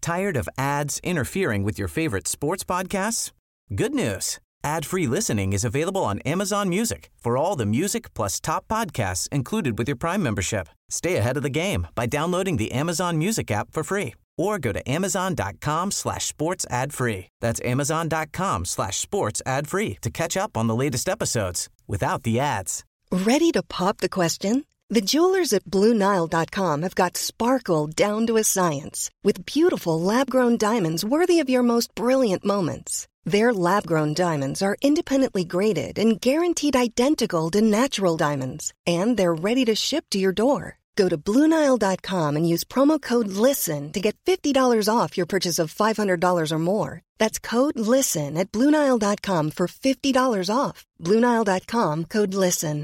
Tired of ads interfering with your favorite sports podcasts? Good news. Ad-free listening is available on Amazon Music for all the music plus top podcasts included with your Prime membership. Stay ahead of the game by downloading the Amazon Music app for free or go to amazon.com/sports ad free. That's amazon.com/sports ad free to catch up on the latest episodes without the ads. Ready to pop the question? The jewelers at BlueNile.com have got sparkle down to a science with beautiful lab-grown diamonds worthy of your most brilliant moments. Their lab-grown diamonds are independently graded and guaranteed identical to natural diamonds, and they're ready to ship to your door. Go to BlueNile.com and use promo code LISTEN to get $50 off your purchase of $500 or more. That's code LISTEN at BlueNile.com for $50 off. BlueNile.com, code LISTEN.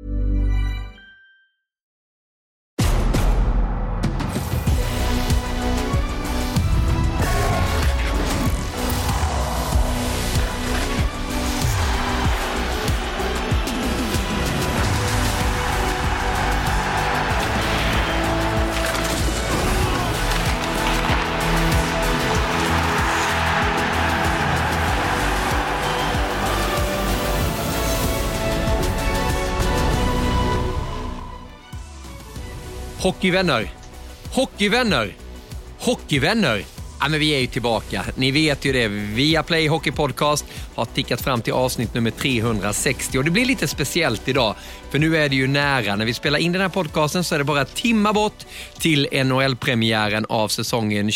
Hockeyvänner, hockeyvänner, hockeyvänner. Ja, men vi är ju tillbaka. Ni vet ju det. Viaplay Hockey Podcast har tickat fram till avsnitt nummer 360. Och det blir lite speciellt idag. För nu är det ju nära. När vi spelar in den här podcasten så är det bara timmar bort till NHL-premiären av säsongen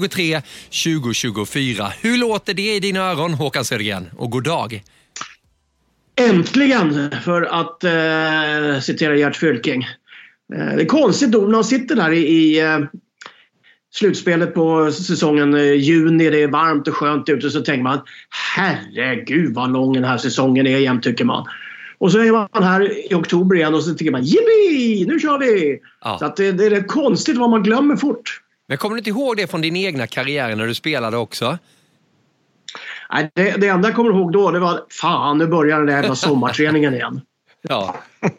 2023-2024. Hur låter det i dina öron, Håkan Södergren? Och god dag. Äntligen, för att citera Gert Fylking. Det är konstigt då när man sitter där i slutspelet på säsongen juni, det är varmt och skönt ute, så tänker man herregud vad lång den här säsongen är jämt, tycker man. Och så är man här i oktober igen och så tycker man jippi, nu kör vi! Ja. Så att det är rätt konstigt vad man glömmer fort. Men kommer du inte ihåg det från din egna karriär när du spelade också? Nej, det enda jag kommer ihåg då, det var fan, nu börjar den där jävla sommarträningen igen. Ja.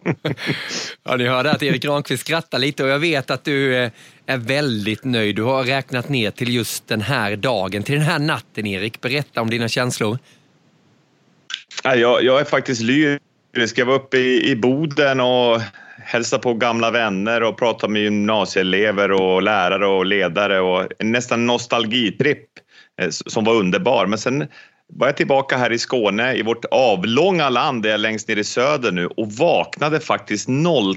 Ja, ni hörde att Erik Granqvist skrattar lite och jag vet att du är väldigt nöjd. Du har räknat ner till just den här dagen, till den här natten, Erik. Berätta om dina känslor. Ja, jag är faktiskt lyrisk. Jag var uppe i Boden och hälsa på gamla vänner och prata med gymnasieelever och lärare och ledare och nästan nostalgitripp som var underbar. Men sen var jag tillbaka här i Skåne, i vårt avlånga land där jag längst ner i söder nu, och vaknade faktiskt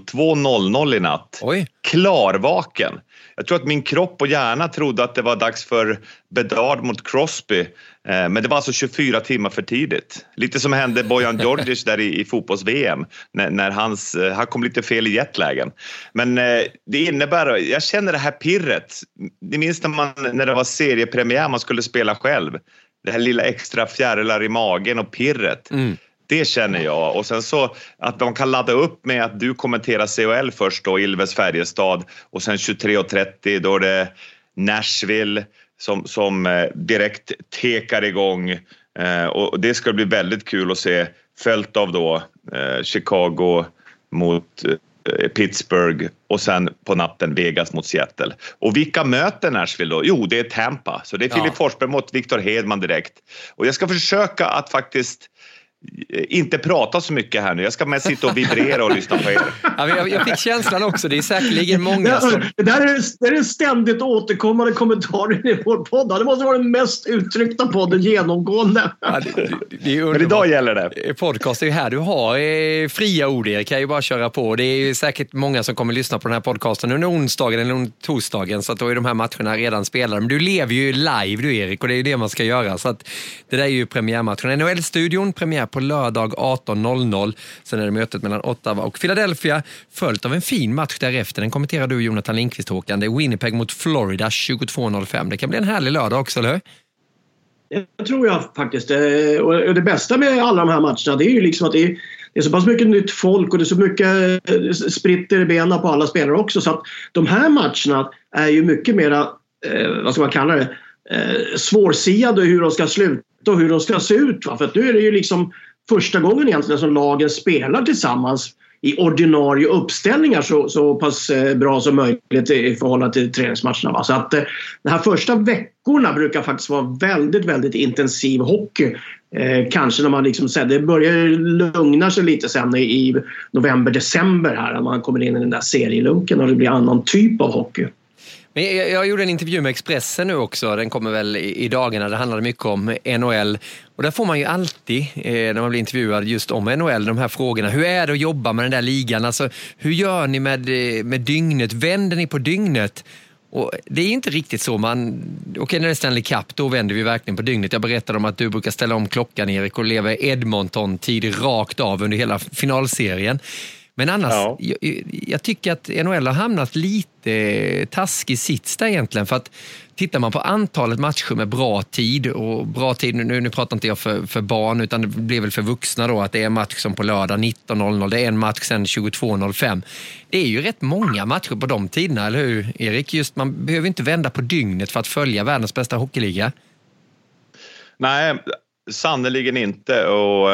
02.00 i natt. Oj. Klarvaken. Jag tror att min kropp och hjärna trodde att det var dags för Bedard mot Crosby. Men det var alltså 24 timmar för tidigt. Lite som hände Bojan Djordjic där i fotbolls-VM. När han kom lite fel i jetlägen. Men det innebär, jag känner det här pirret. Det minns när det var seriepremiär, man skulle spela själv. Det här lilla extra fjärilar i magen och pirret. Det känner jag. Och sen så att de kan ladda upp med att du kommenterar CHL först då, Ilves Färjestad. Och sen 23.30 då är det Nashville som direkt tekar igång. Och det ska bli väldigt kul att se. Följt av då Chicago mot Pittsburgh och sen på natten Vegas mot Seattle. Och vilka möter Nashville då? Jo, det är Tampa. Så det är Filip Forsberg mot Victor Hedman direkt. Och jag ska försöka att faktiskt inte prata så mycket här nu. Jag ska mest sitta och vibrera och lyssna på er. Ja, jag fick känslan också. Det är säkerligen många som... Det är en ständigt återkommande kommentar i vår podd. Det måste vara den mest uttryckta podden genomgående. Ja, det är men idag gäller det. Podcast är ju här. Du har fria ord, Erik. Kan ju bara köra på. Det är ju säkert många som kommer lyssna på den här podcasten under onsdagen eller torsdagen. Så att då är de här matcherna redan spelade. Men du lever ju live, du, Erik. Och det är ju det man ska göra. Så att det där är ju premiärmatchen. NHL-studion, premiär på lördag 18.00. Sen är det mötet mellan Ottawa och Philadelphia, följt av en fin match därefter. Den kommenterar du, Jonathan Lindqvist, Håkan. Det är Winnipeg mot Florida 22.05. Det kan bli en härlig lördag också, eller hur? Det tror jag faktiskt. Och det bästa med alla de här matcherna, det är ju liksom att det är så pass mycket nytt folk och det är så mycket spritter i benen på alla spelare också. Så att de här matcherna är ju mycket mera, vad ska man kalla det, svårsiade hur de ska sluta och hur de ska se ut. Va? För att nu är det ju liksom första gången egentligen som lagen spelar tillsammans i ordinarie uppställningar så pass bra som möjligt i förhållande till träningsmatcherna. Va? Så att de här första veckorna brukar faktiskt vara väldigt, väldigt intensiv hockey. Kanske när man liksom säger, det börjar lugna sig lite sen i november-december här när man kommer in i den där serielunken och det blir annan typ av hockey. Men jag gjorde en intervju med Expressen nu också, den kommer väl i dagarna, det handlade mycket om NHL och där får man ju alltid när man blir intervjuad just om NHL de här frågorna, hur är det att jobba med den där ligan, alltså hur gör ni med dygnet, vänder ni på dygnet? Och det är inte riktigt så okej, när det är Stanley Cup då vänder vi verkligen på dygnet. Jag berättade om att du brukar ställa om klockan, Erik, och leva Edmonton-tid rakt av under hela finalserien. Men annars, jag tycker att NHL har hamnat lite taskig sits där egentligen. För att tittar man på antalet matcher med bra tid, och bra tid, nu pratar inte jag för barn utan det blir väl för vuxna då, att det är en match som på lördag 19.00, det är en match sen 22.05. Det är ju rätt många matcher på de tiderna, eller hur Erik? Just man behöver inte vända på dygnet för att följa världens bästa hockeyliga. Nej, sannoliken inte. Och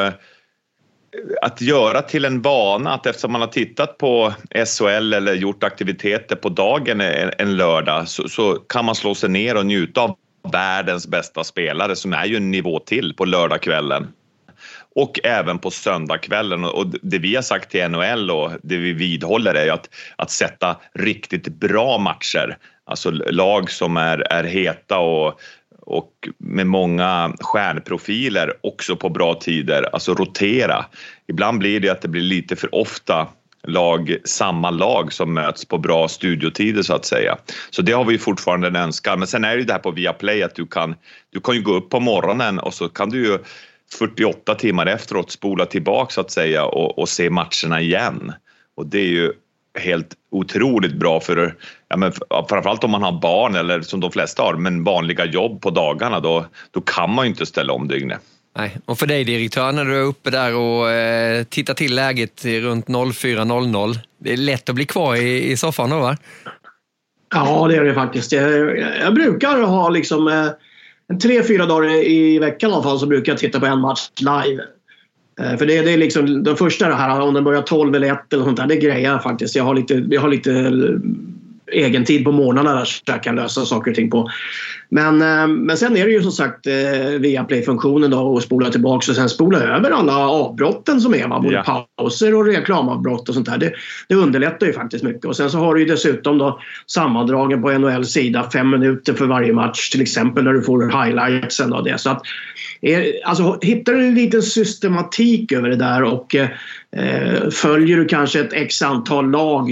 att göra till en vana att eftersom man har tittat på SHL eller gjort aktiviteter på dagen en lördag så kan man slå sig ner och njuta av världens bästa spelare som är ju en nivå till på lördagskvällen och även på söndagskvällen. Och det vi har sagt till NHL och det vi vidhåller är att sätta riktigt bra matcher, alltså lag som är heta och med många stjärnprofiler också på bra tider, alltså rotera. Ibland blir det att det blir lite för ofta samma lag som möts på bra studiotider så att säga. Så det har vi fortfarande en önskan. Men sen är det här på Viaplay att du kan ju gå upp på morgonen och så kan du ju 48 timmar efteråt spola tillbaka så att säga och se matcherna igen. Och det är ju helt otroligt bra för framförallt om man har barn eller som de flesta har, men vanliga jobb på dagarna då kan man ju inte ställa om dygnet. Nej, och för dig direktör, när du är uppe där och tittar till läget runt 04.00, det är lätt att bli kvar i soffan då, va? Ja, det är det faktiskt. Jag brukar ha liksom 3-4 dagar i veckan i alla fall så brukar jag titta på en match live. För det är liksom den första det här, om den börjar 12 eller 1 eller sånt där, det grejer jag faktiskt. Jag har lite egen tid på morgnarna där så jag kan lösa saker och ting på. Men sen är det ju som sagt via Play-funktionen då och spola tillbaka och sen spola över alla avbrotten som är, både pauser och reklamavbrott och sånt där. Det underlättar ju faktiskt mycket. Och sen så har du ju dessutom då sammandragen på NHLs sida 5 minuter för varje match, till exempel när du får highlightsen av det. Så att alltså, hittar du en liten systematik över det där och följer du kanske ett x antal lag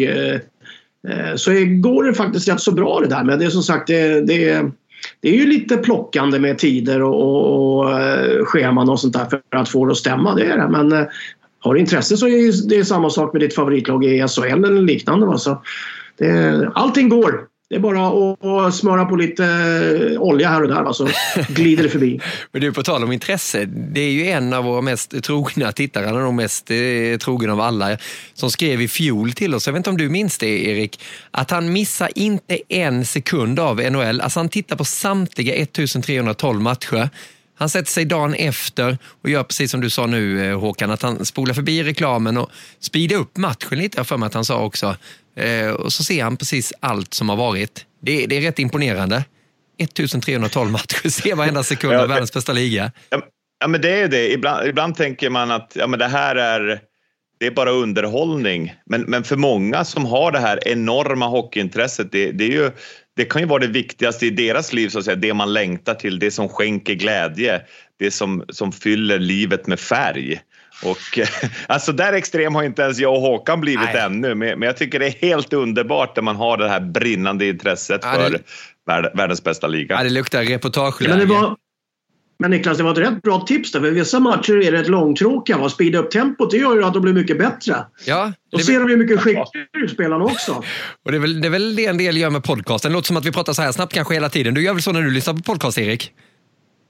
så går det faktiskt rätt så bra det där. Men det är som sagt det är ju lite plockande med tider och scheman och sånt där för att få det att stämma, det är det. Men har du intresse så är det samma sak med ditt favoritlag i SHL eller liknande. Alltså, allting går. Det är bara att smöra på lite olja här och där, så glider det förbi. Men du, på tal om intresse, det är ju en av våra mest trogna tittare, han är nog mest trogen av alla, som skrev i fjol till oss, jag vet inte om du minns det Erik, att han missar inte en sekund av NHL. Alltså han tittar på samtliga 1312 matcher. Han sätter sig dagen efter och gör precis som du sa nu Håkan, att han spolar förbi reklamen och speedar upp matchen lite, för mig att han sa också. Och så ser han precis allt som har varit. Det är rätt imponerande. 1312 matcher, se varenda sekund av världens bästa liga. Ja, men det är det. Ibland tänker man att det här det är bara underhållning. Men för många som har det här enorma hockeyintresset, det kan ju vara det viktigaste i deras liv, så att säga. Det man längtar till, det som skänker glädje, det som fyller livet med färg. Och alltså där extrem har inte ens jag och Håkan blivit ännu, men jag tycker det är helt underbart när man har det här brinnande intresset för världens bästa liga. Ja, det luktar reportageläge. Men Niklas, det var ett rätt bra tips där, för vissa matcher är rätt långtråkiga. Att speeda upp tempot, det gör ju att de blir mycket bättre. Ja, då ser de ju mycket skickligare ut, spelarna också. Och det är väl det en del gör med podcasten. Det låter som att vi pratar så här snabbt kanske hela tiden. Du gör väl så när du lyssnar på podcast, Erik?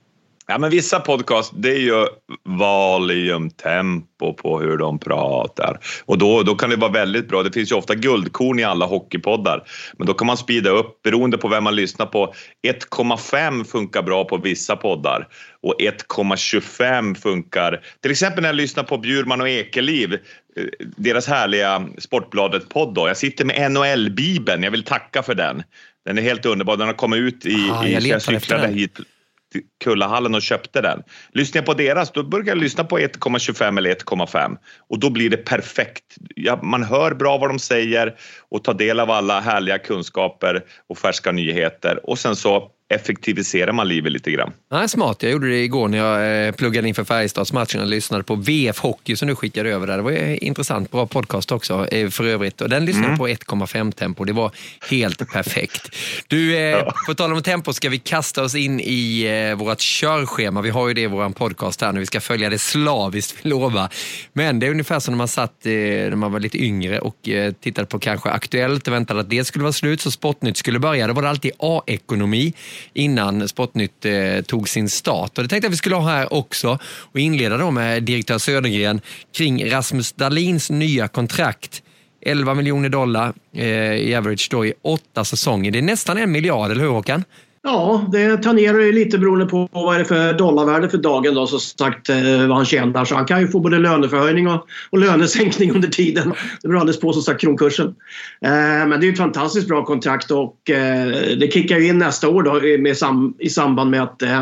Ja, men vissa podcast, det är ju volume, tempo på hur de pratar. Och då kan det vara väldigt bra. Det finns ju ofta guldkorn i alla hockeypoddar. Men då kan man speeda upp beroende på vem man lyssnar på. 1,5 funkar bra på vissa poddar. Och 1,25 funkar... Till exempel när jag lyssnar på Bjurman och Ekeliv, deras härliga Sportbladet-podd då. Jag sitter med NHL-bibeln, jag vill tacka för den. Den är helt underbar, den har kommit ut jag cyklade hit till Kullahallen och köpte den. Lyssnar jag på deras, då börjar jag lyssna på 1,25 eller 1,5. Och då blir det perfekt. Man hör bra vad de säger och tar del av alla härliga kunskaper och färska nyheter. Och sen så effektiviserar man livet lite grann. Ja, smart. Jag gjorde det igår när jag pluggade inför Färjestadsmatchen och lyssnade på VF Hockey som du skickade över där. Det var en intressant, bra podcast också för övrigt. Och den lyssnade på 1,5 tempo. Det var helt perfekt. Du, på tal om tempo ska vi kasta oss in i vårt körschema. Vi har ju det i vår podcast här nu. Vi ska följa det slaviskt, vi lovar. Men det är ungefär som när man satt när man var lite yngre och tittade på kanske Aktuellt och väntade att det skulle vara slut så Sportnytt skulle börja. Då var det alltid A-ekonomi innan Sportnytt tog sin start. Och det tänkte jag vi skulle ha här också och inleda då med direktör Södergren kring Rasmus Dahlins nya kontrakt. $11 miljoner i average då i 8 säsonger. Det är nästan 1 miljard, eller hur Håkan? Ja, det tangerar ju lite beroende på vad är det för dollarvärde för dagen då, så sagt vad han tjänar. Så han kan ju få både löneförhöjning och lönesänkning under tiden. Det beror alldeles på som sagt kronkursen. Men det är ju ett fantastiskt bra kontrakt och det kickar ju in nästa år då i samband med att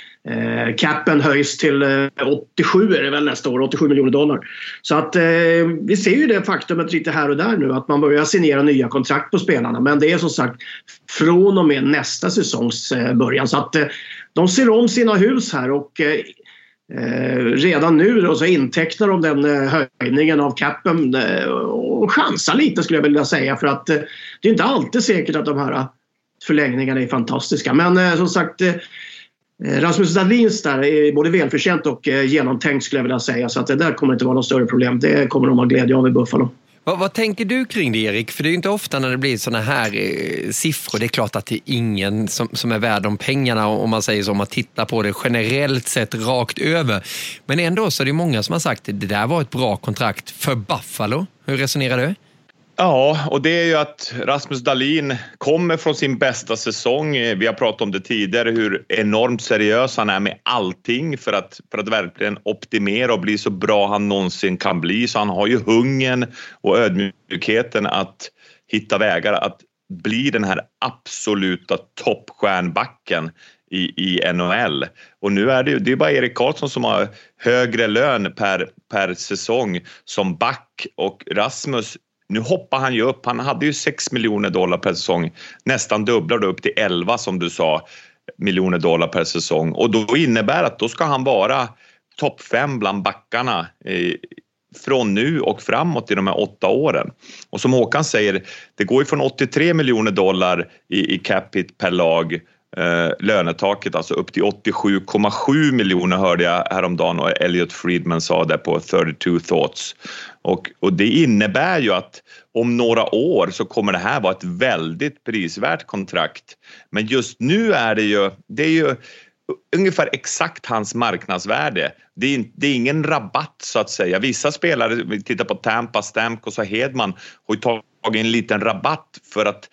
capen höjs till 87 är det väl nästa år, $87 miljoner. Så att vi ser ju det faktumet lite här och där nu att man börjar signera nya kontrakt på spelarna. Men det är som sagt från och med nästa säsongs början. Så att de ser om sina hus här och redan nu då så intecknar de den höjningen av capen och chansar lite skulle jag vilja säga. För att det är inte alltid säkert att de här förlängningarna är fantastiska. Men som sagt... Rasmus Dahlins där är både välförtjänt och genomtänkt skulle jag vilja säga. Så att det där kommer inte vara något större problem. Det kommer de ha glädje av i Buffalo. Vad tänker du kring det, Erik? För det är ju inte ofta när det blir såna här siffror. Det är klart att det är ingen som är värd de pengarna om man säger så, om man tittar på det generellt sett rakt över. Men ändå så är det många som har sagt att det där var ett bra kontrakt för Buffalo. Hur resonerar du? Ja, och det är ju att Rasmus Dahlin kommer från sin bästa säsong. Vi har pratat om det tidigare, hur enormt seriös han är med allting för att verkligen optimera och bli så bra han någonsin kan bli. Så han har ju hungern och ödmjukheten att hitta vägar att bli den här absoluta toppstjärnbacken i NHL. Och nu är det är bara Erik Karlsson som har högre lön per säsong som back, och Rasmus, nu hoppar han ju upp. Han hade ju $6 miljoner per säsong. Nästan dubblar det upp till 11 som du sa miljoner dollar per säsong. Och då innebär att då ska han vara topp 5 bland backarna från nu och framåt i de här 8 åren. Och som Håkan säger, det går ju från $83 miljoner i cap hit per lag, lönetaket alltså upp till 87,7 miljoner hörde jag häromdagen och Elliot Friedman sa det på 32 Thoughts. Och det innebär ju att om några år så kommer det här vara ett väldigt prisvärt kontrakt. Men just nu är det är ju ungefär exakt hans marknadsvärde. Det är ingen rabatt så att säga. Vissa spelare, vi tittar på Tampa, Stamkos och Hedman, har ju tagit en liten rabatt för att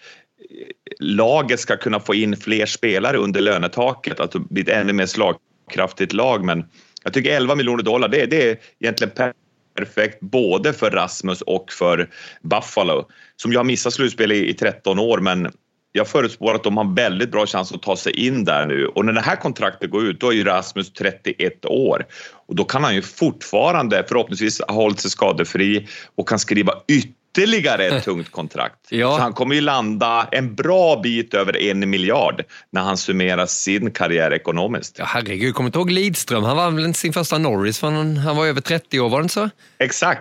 laget ska kunna få in fler spelare under lönetaket, att det blir ett ännu mer slagkraftigt lag. Men jag tycker $11 miljoner det är egentligen perfekt både för Rasmus och för Buffalo, som jag har missat slutspel i 13 år, men jag förutspår att de har väldigt bra chans att ta sig in där nu. Och när det här kontraktet går ut, då är ju Rasmus 31 år. Och då kan han ju fortfarande förhoppningsvis ha hållit sig skadefri och kan skriva ytterligare ett tungt kontrakt. Ja. Så han kommer ju landa en bra bit över 1 miljard när han summerar sin karriär ekonomiskt. Ja, herregud, kommer inte ihåg Lidström. Han var väl sin första Norris, för han var över 30 år, var det inte så? Exakt.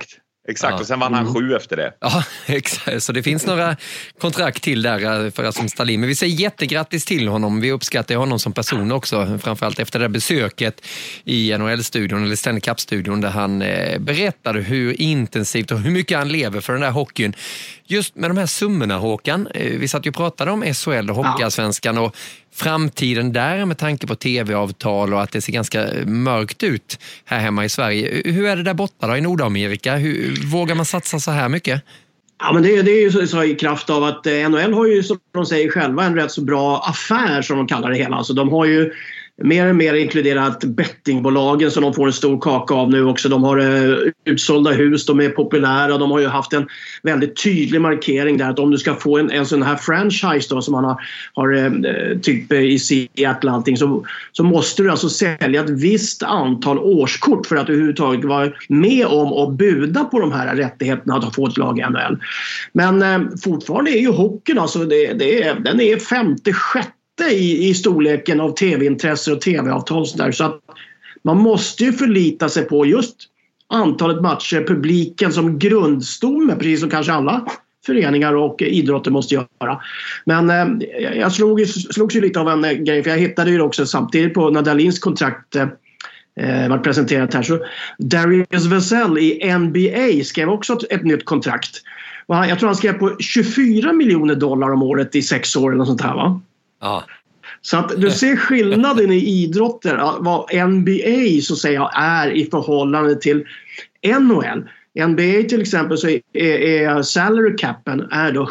Exakt, och sen vann han 7 efter det. Ja, exakt. Så det finns några kontrakt till där för Rasmus Dahlin. Men vi säger jättegrattis till honom. Vi uppskattar honom som person också. Framförallt efter det besöket i NHL-studion eller Stanley Cup-studion där han berättade hur intensivt och hur mycket han lever för den där hockeyn. Just med de här summorna, Håkan. Vi satt ju och pratade om SHL och Hockeyallsvenskan och framtiden där med tanke på tv-avtal och att det ser ganska mörkt ut här hemma i Sverige. Hur är det där borta då i Nordamerika? Vågar man satsa så här mycket? Ja, men det är ju så i kraft av att NHL har ju, som de säger själva, en rätt så bra affär som de kallar det hela. Alltså de har ju mer och mer inkluderat bettingbolagen som de får en stor kaka av nu också. De har utsålda hus, de är populära. De har ju haft en väldigt tydlig markering där att om du ska få en sån här franchise då, som man har typ i Seattle och allting, så måste du alltså sälja ett visst antal årskort för att överhuvudtaget vara med om att buda på de här rättigheterna att få ett lag i NHL. Men fortfarande är ju hockeyn alltså, den är 56 i storleken av tv-intresse och tv-avtal så där, så att man måste ju förlita sig på just antalet matcher, publiken som grundstomme, precis som kanske alla föreningar och idrotter måste göra. Men jag slogs ju lite av en grej, för jag hittade ju också samtidigt på när Dahlins kontrakt var presenterat här, så Darius Vassell i NBA skrev också ett nytt kontrakt. Jag tror han skrev på $24 miljoner om året i 6 år eller sånt här, va? Ja. Så att du ser skillnaden i idrotter, vad NBA så säga är i förhållande till NHL. NBA till exempel så är salary capen är då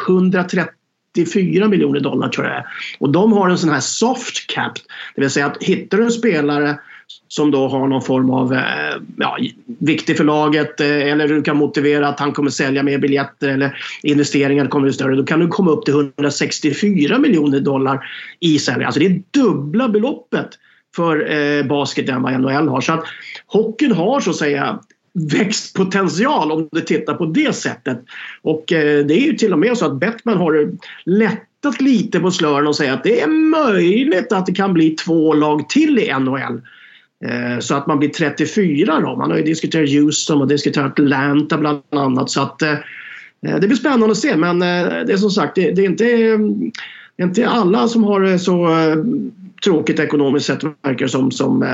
$134 miljoner tror jag det är. Och de har en sån här soft cap, det vill säga att hittar du en spelare som då har någon form av viktig för laget eller du kan motivera att han kommer sälja mer biljetter eller investeringar kommer bli större, då kan du komma upp till $164 miljoner i sälj. Alltså det är dubbla beloppet för basket än vad NHL har. Så att hockeyn har så att säga växtpotential om du tittar på det sättet. Och det är ju till och med så att Bettman har lättat lite på slören och säger att det är möjligt att det kan bli 2 lag till i NHL. Så att man blir 34 då. Man har ju diskuterat Houston och diskuterat Atlanta bland annat. Så att det blir spännande att se. Men det är som sagt, det är inte alla som har det så tråkigt ekonomiskt sett verkar som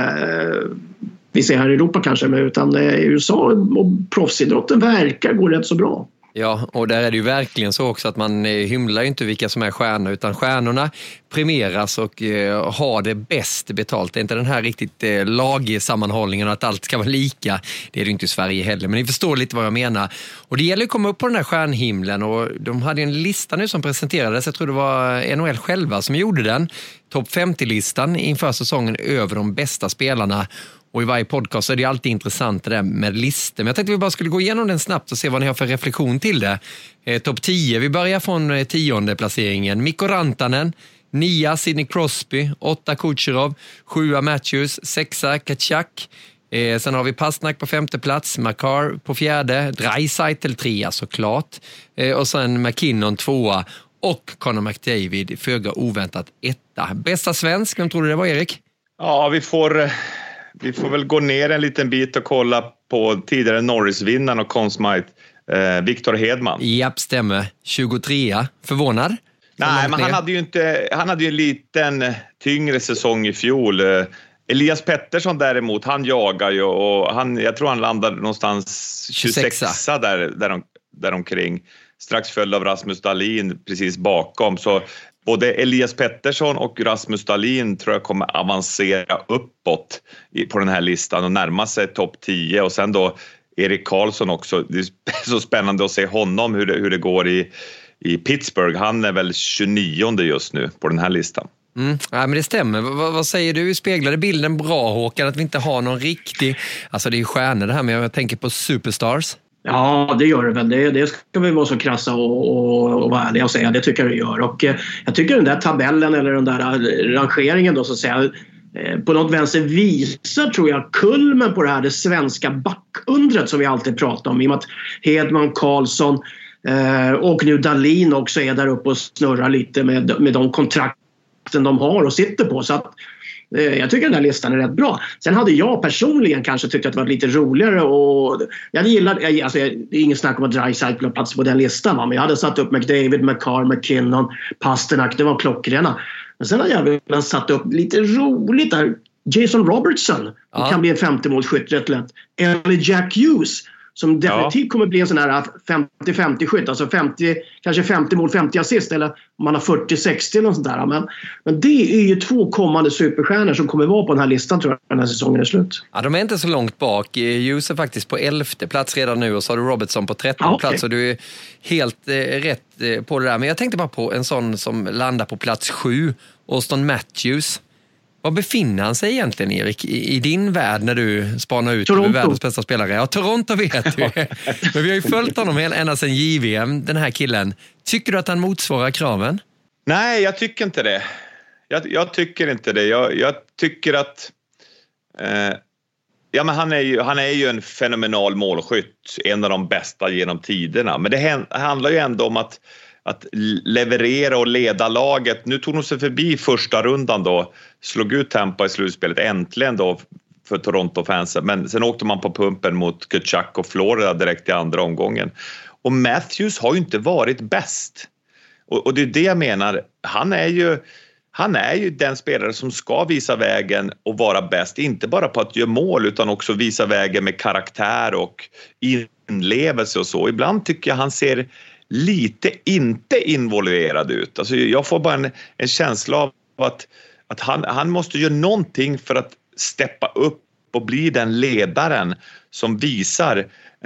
vi ser här i Europa kanske. Utan USA och proffsidrotten verkar gå rätt så bra. Ja, och där är det ju verkligen så också att man hymlar ju inte vilka som är stjärnor, utan stjärnorna premieras och har det bäst betalt. Det är inte den här riktigt lagsammanhållningen att allt ska vara lika. Det är det inte i Sverige heller, men ni förstår lite vad jag menar. Och det gäller att komma upp på den här stjärnhimlen, och de hade en lista nu som presenterades. Jag tror det var NHL själva som gjorde den. Topp 50-listan inför säsongen över de bästa spelarna. Och i varje podcast är det alltid intressant det där med listor. Men jag tänkte vi bara skulle gå igenom den snabbt och se vad ni har för reflektion till det. Topp 10, vi börjar från 10:e placeringen. Mikko Rantanen, 9 Sidney Crosby, 8 Kucherov, 7 Matthews, 6 Tkachuk. Sen har vi Pastrnak på 5:e plats, Makar på 4:e, Draisaitl 3:a såklart. Och sen McKinnon 2:a och Connor McDavid föga oväntat 1:a. Bästa svensk, vem tror du det var, Erik? Ja, vi får väl gå ner en liten bit och kolla på tidigare Norris-vinnaren och Conn Smythe, Victor Hedman. Japp, stämmer. 23. Förvånad? Nej, men han hade ju en liten tyngre säsong i fjol. Elias Pettersson däremot, han jagar ju och jag tror han landade någonstans 26 där omkring. Strax följd av Rasmus Dahlin precis bakom, så både Elias Pettersson och Rasmus Dahlin tror jag kommer avancera uppåt på den här listan och närma sig topp 10. Och sen då Erik Karlsson också. Det är så spännande att se honom hur det går i Pittsburgh. Han är väl 29 just nu på den här listan. Ja, men det stämmer. Vad säger du? Speglade bilden bra, Håkan, att vi inte har någon riktig... Alltså det är ju stjärnor det här, men jag tänker på superstars. Ja, det gör det väl. Det ska vi vara så krassa och vara ärliga och säga. Det tycker jag det gör. Och jag tycker den där tabellen eller den där rangeringen då så att säga på något vänster visar, tror jag, kulmen på det svenska backundret som vi alltid pratar om. I och med att Hedman, Karlsson och nu Dahlin också är där uppe och snurrar lite med de kontrakten de har och sitter på. Så att Jag tycker den här listan är rätt bra. Sen hade jag personligen kanske tyckt att det var lite roligare och jag gillar, alltså, det är ingen snack om att Draisaitl har plats på den listan, men jag hade satt upp McDavid, McCarr, McKinnon, Pasternak, det var klockrena. Men sen har jag väl satt upp lite roligt där. Jason Robertson kan bli en 50-målsskytt rätt lätt. Eller Jack Hughes som definitivt kommer bli en sån här 50-50 skytt. Alltså kanske 50 mål, 50 assist. Eller om man har 40-60 eller något sånt där. Men det är ju 2 kommande superstjärnor som kommer vara på den här listan tror jag när den här säsongen är slut. Ja, de är inte så långt bak. Hughes är faktiskt på 11:e plats redan nu och så har du Robertson på 13:e plats. Och du är helt rätt på det där. Men jag tänkte bara på en sån som landar på plats 7. Auston Matthews. Var befinner han sig egentligen, Erik, i din värld när du spanar ut över världens bästa spelare? Ja, Toronto vet du. Men vi har ju följt honom ända sedan JVM, den här killen. Tycker du att han motsvarar kraven? Nej, jag tycker inte det. Jag tycker inte det. Jag tycker att... men han är ju en fenomenal målskytt. En av de bästa genom tiderna. Men det handlar ju ändå om att leverera och leda laget. Nu tog de sig förbi första rundan då. Slog ut Tampa i slutspelet äntligen då för Toronto-fansen. Men sen åkte man på pumpen mot Tkachuk och Florida direkt i andra omgången. Och Matthews har ju inte varit bäst. Och det är det jag menar. Han är ju den spelare som ska visa vägen och vara bäst. Inte bara på att göra mål utan också visa vägen med karaktär och inlevelse och så. Ibland tycker jag han ser lite inte involverad ut. Alltså jag får bara en känsla av att han måste göra någonting för att steppa upp och bli den ledaren som visar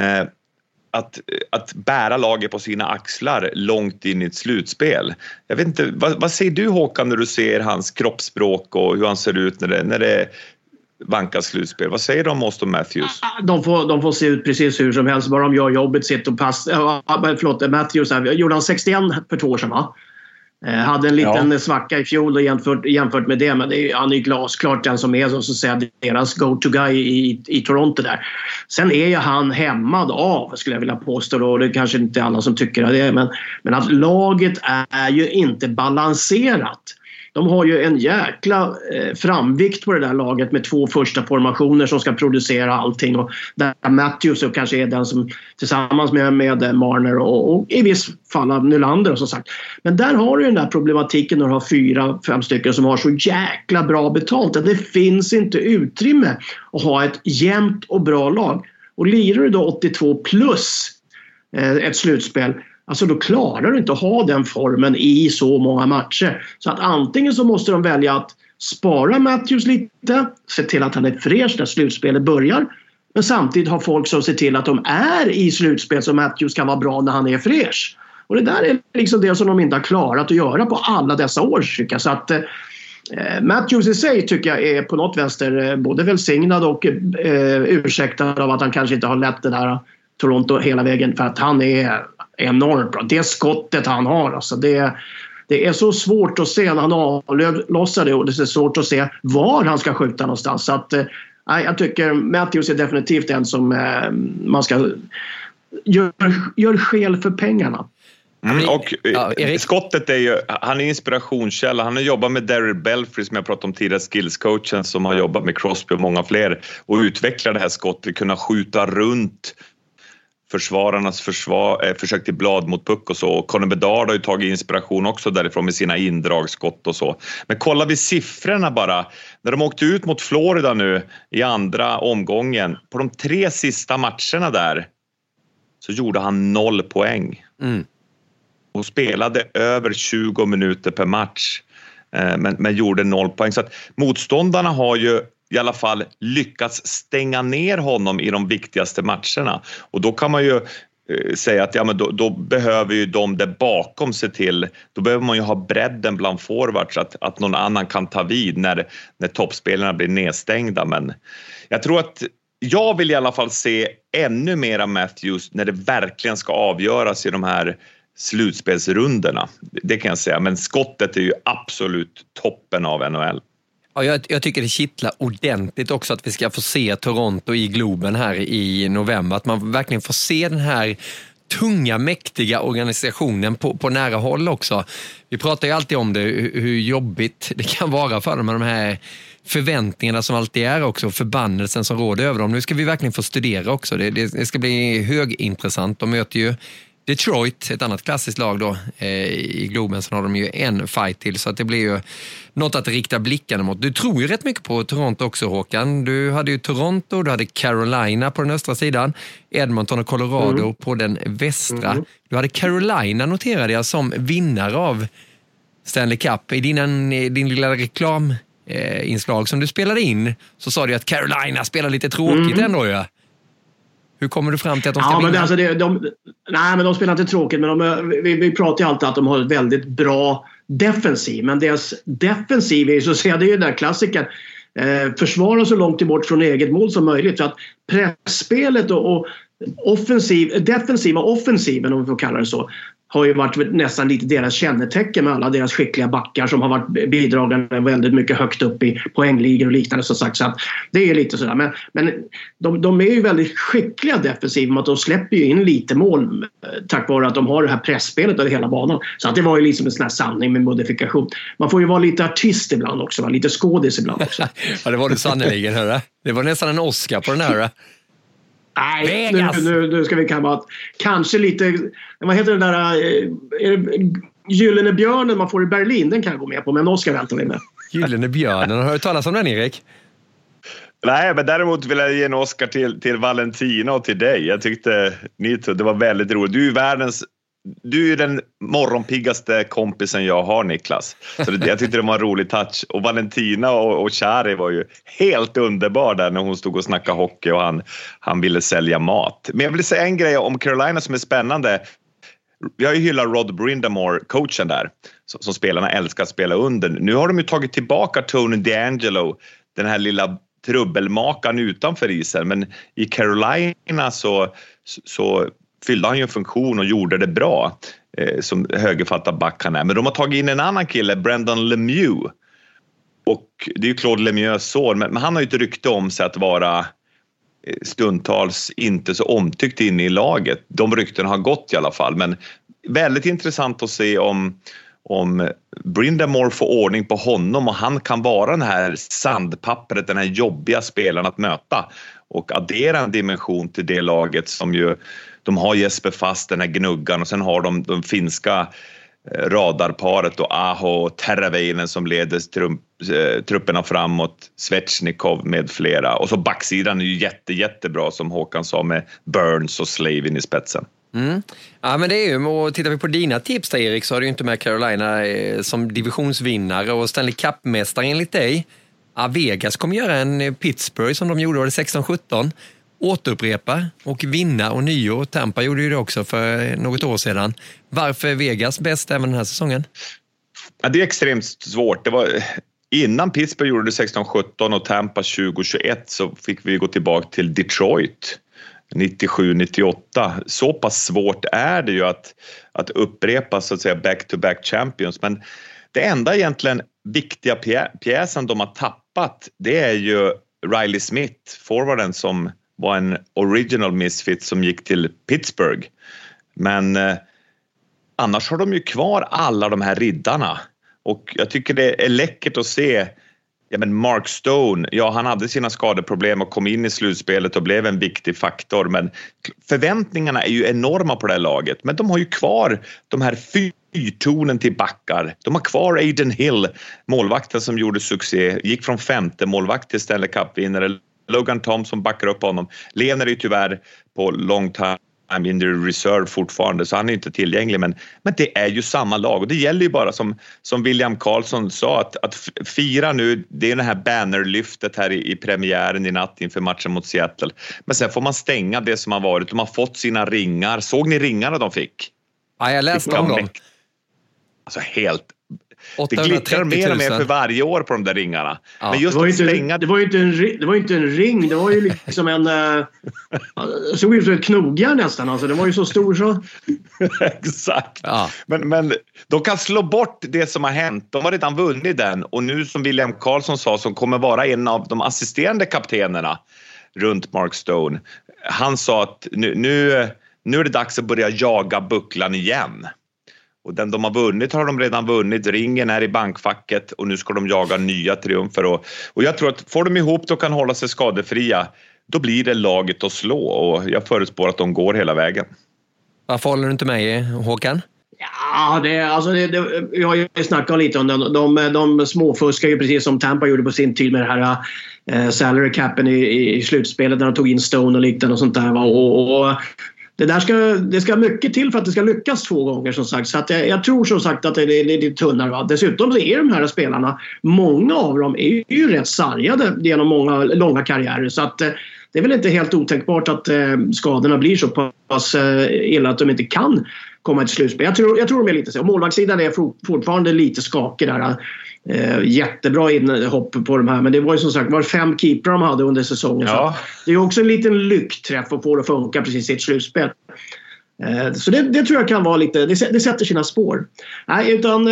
att bära laget på sina axlar långt in i ett slutspel. Jag vet inte, vad säger du Håkan när du ser hans kroppsspråk och hur han ser ut när det vankas slutspel? Vad säger de om Auston Matthews? De får se ut precis hur som helst. Bara de gör jobbet sitt och Matthews gjorde han 61 för 2 år sedan va? Hade en liten svacka i fjol och jämfört med det. Men han är ju glasklart den som är så att säga deras go-to-guy i Toronto där. Sen är ju han hämmad av, skulle jag vilja påstå då. Det är kanske inte alla som tycker det. Men att laget är ju inte balanserat. De har ju en jäkla framvikt på det där laget med 2 första formationer som ska producera allting. Och där Matthews kanske är den som tillsammans med Marner och i viss fall av Nylander och så sagt. Men där har du ju den där problematiken när du har 4-5 stycken som har så jäkla bra betalt. Att det finns inte utrymme att ha ett jämnt och bra lag. Och lirar du då 82 plus ett slutspel, alltså då klarar du inte att ha den formen i så många matcher. Så att antingen så måste de välja att spara Matthews lite, se till att han är fräsch när slutspelet börjar. Men samtidigt ha folk som ser till att de är i slutspel så Matthews kan vara bra när han är fräsch. Och det där är liksom det som de inte har klarat att göra på alla dessa år. Så att Matthews i sig tycker jag är på något vänster både välsignad och ursäktad av att han kanske inte har lätt det där Toronto hela vägen för att han är enormt bra. Det skottet han har alltså det är så svårt att se när han avlossar det och det är svårt att se var han ska skjuta någonstans. Så att jag tycker Matthews är definitivt en som man ska gör skäl för pengarna. Och skottet är ju, han är inspirationskälla. Han har jobbat med Darryl Belfry som jag pratade om tidigare, skillscoachen som har jobbat med Crosby och många fler och utvecklat det här skottet, kunna skjuta runt försvararnas försök till blad mot puck och så. Och Connor Bedard har ju tagit inspiration också därifrån med sina indragskott och så. Men kollar vi siffrorna bara. När de åkte ut mot Florida nu i andra omgången, på de 3 sista matcherna där så gjorde han 0 poäng. Och spelade över 20 minuter per match. Men gjorde 0 poäng. Så att motståndarna har ju i alla fall lyckats stänga ner honom i de viktigaste matcherna. Och då kan man ju säga att men då behöver ju de där bakom se till. Då behöver man ju ha bredden bland forwards att någon annan kan ta vid när toppspelarna blir nedstängda. Men jag tror att jag vill i alla fall se ännu mera Matthews när det verkligen ska avgöras i de här slutspelsrunderna. Det kan jag säga. Men skottet är ju absolut toppen av NHL. Ja, jag tycker det kittlar ordentligt också att vi ska få se Toronto i Globen här i november. Att man verkligen får se den här tunga, mäktiga organisationen på nära håll också. Vi pratar ju alltid om det, hur jobbigt det kan vara för dem med de här förväntningarna som alltid är också, förbannelsen som råder över dem. Nu ska vi verkligen få studera också. Det ska bli högintressant. De möter ju Detroit, ett annat klassiskt lag då i Globen, så har de ju en fight till, så att det blir ju något att rikta blickarna mot. Du tror ju rätt mycket på Toronto också, Håkan. Du hade ju Toronto, du hade Carolina på den östra sidan, Edmonton och Colorado på den västra. Du hade Carolina, noterade jag, som vinnare av Stanley Cup. I din lilla reklaminslag som du spelade in så sa du att Carolina spelar lite tråkigt ändå, ja. Hur kommer du fram till att de ska vinna? Men alltså nej, men de spelar inte tråkigt. Men vi pratar ju alltid att de har ett väldigt bra defensiv. Men deras defensiv är ju, så att säga, det är ju den där klassiken. Försvara så långt bort från eget mål som möjligt. Så att pressspelet och offensiven, om vi får kalla det så, har ju varit nästan lite deras kännetecken med alla deras skickliga backar som har varit bidragande väldigt mycket högt upp i poängligor och liknande, så sagt. Så att det är lite sådär. Men de är ju väldigt skickliga defensivt med att de släpper ju in lite mål tack vare att de har det här pressspelet över hela banan. Så att det var ju liksom en sån här sanning med modifikation. Man får ju vara lite artist ibland också, lite skådis ibland också. Ja, det var det sannoliken, hörra. Det var nästan en Oscar på den här. Nej, nu ska vi kanske lite, vad heter den där, Gyllene björnen man får i Berlin, den kan jag gå med på, men Oscar väntar vi med. Gyllene björnen, har du talat om den, Erik? Nej, men däremot vill jag ge en Oscar till Valentina och till dig. Jag tyckte det var väldigt roligt. Du är den morgonpiggaste kompisen jag har, Niklas. Så jag tyckte det var en rolig touch. Och Valentina och Chari var ju helt underbar där när hon stod och snackade hockey och han ville sälja mat. Men jag vill säga en grej om Carolina som är spännande. Vi har ju hyllat Rod Brindamore, coachen där, som spelarna älskar att spela under. Nu har de ju tagit tillbaka Tony DeAngelo, den här lilla trubbelmakaren utanför isen. Men i Carolina så fyllde han ju en funktion och gjorde det bra som högerfattad back han är. Men de har tagit in en annan kille, Brendan Lemieux. Och det är ju Claude Lemieux son, men han har ju ett rykte om sig att vara stundtals inte så omtyckt inne i laget. De rykten har gått i alla fall, men väldigt intressant att se om Brindamore får ordning på honom och han kan vara den här sandpappret, den här jobbiga spelaren att möta och addera en dimension till det laget som ju de har Jesper Fast, den här gnuggan, och sen har de finska radarparet och Aho och Teravainen som leder trupperna framåt, Svechnikov med flera. Och så backsidan är ju jättebra som Håkan sa med Burns och Slavin i spetsen. Ja, men det är ju, och tittar vi på dina tips där, Erik, så har du ju inte med Carolina som divisionsvinnare och Stanley Cup-mästare enligt dig. Vegas kommer göra en Pittsburgh som de gjorde, var det 16-17. Återupprepa och vinna och nio. Tampa gjorde ju det också för något år sedan. Varför är Vegas bäst även den här säsongen? Ja, det är extremt svårt. Det var innan Pittsburgh gjorde det 16-17 och Tampa 20-21 så fick vi gå tillbaka till Detroit 97-98. Så pass svårt är det ju att upprepa så att säga back-to-back champions. Men det enda egentligen viktiga pjäsen de har tappat, det är ju Riley Smith, forwarden som var en original misfit som gick till Pittsburgh. Men annars har de ju kvar alla de här riddarna. Och jag tycker det är läckert att se. Ja, men Mark Stone, han hade sina skadeproblem och kom in i slutspelet och blev en viktig faktor. Men förväntningarna är ju enorma på det här laget. Men de har ju kvar de här fyrtonen till backar. De har kvar Aiden Hill, målvakten som gjorde succé. Gick från 5:e målvakt till Stanley Cup-vinnare. Logan Thompson backar upp honom. Lener är ju tyvärr på long time in the reserve fortfarande, så han är inte tillgänglig, men det är ju samma lag och det gäller ju bara som William Karlsson sa att fira nu, det är det här bannerlyftet här i premiären i natt inför matchen mot Seattle, men sen får man stänga det som har varit. De har fått sina ringar. Såg ni ringarna de fick? Ja, jag läste om dem. Alltså helt. Det 830 000. glittrar mer och mer för varje år på de där ringarna. Ja. Men just det var ju inte en ring. Det var ju liksom en... såg ut som ett knogjärn nästan. Alltså, det var ju så stor så... Exakt. Ja. Men de kan slå bort det som har hänt. De har redan vunnit den. Och nu som William Karlsson sa, som kommer vara en av de assisterande kaptenerna runt Mark Stone. Han sa att nu är det dags att börja jaga bucklan igen. Och den de har vunnit har de redan vunnit. Ringen är i bankfacket och nu ska de jaga nya triumfer. Och jag tror att får de ihop och kan hålla sig skadefria, då blir det laget att slå. Och jag förutspår att de går hela vägen. Varför håller du inte med, Håkan? Ja, jag har ju snackat lite om det. De småfuskar ju precis som Tampa gjorde på sin tid med det här salary capen i slutspelet när de tog in Stone och liknande och sånt där. Och det ska mycket till för att det ska lyckas 2 gånger som sagt. Så att jag tror som sagt att det är tunnare. Va? Dessutom så är de här spelarna, många av dem är ju rätt sargade genom många långa karriärer. Så att det är väl inte helt otänkbart att skadorna blir så pass illa att de inte kan komma till slutspel. Jag tror de är lite så. Målvaktssidan är fortfarande lite skakig där. Jättebra inhopp på de här. Men det var ju som sagt 5 keeper de hade under säsongen. Ja. Så det är också en liten lyckträff att få det att funka precis i ett slutspel. Så det tror jag kan vara lite... Det sätter sina spår. Nej, utan...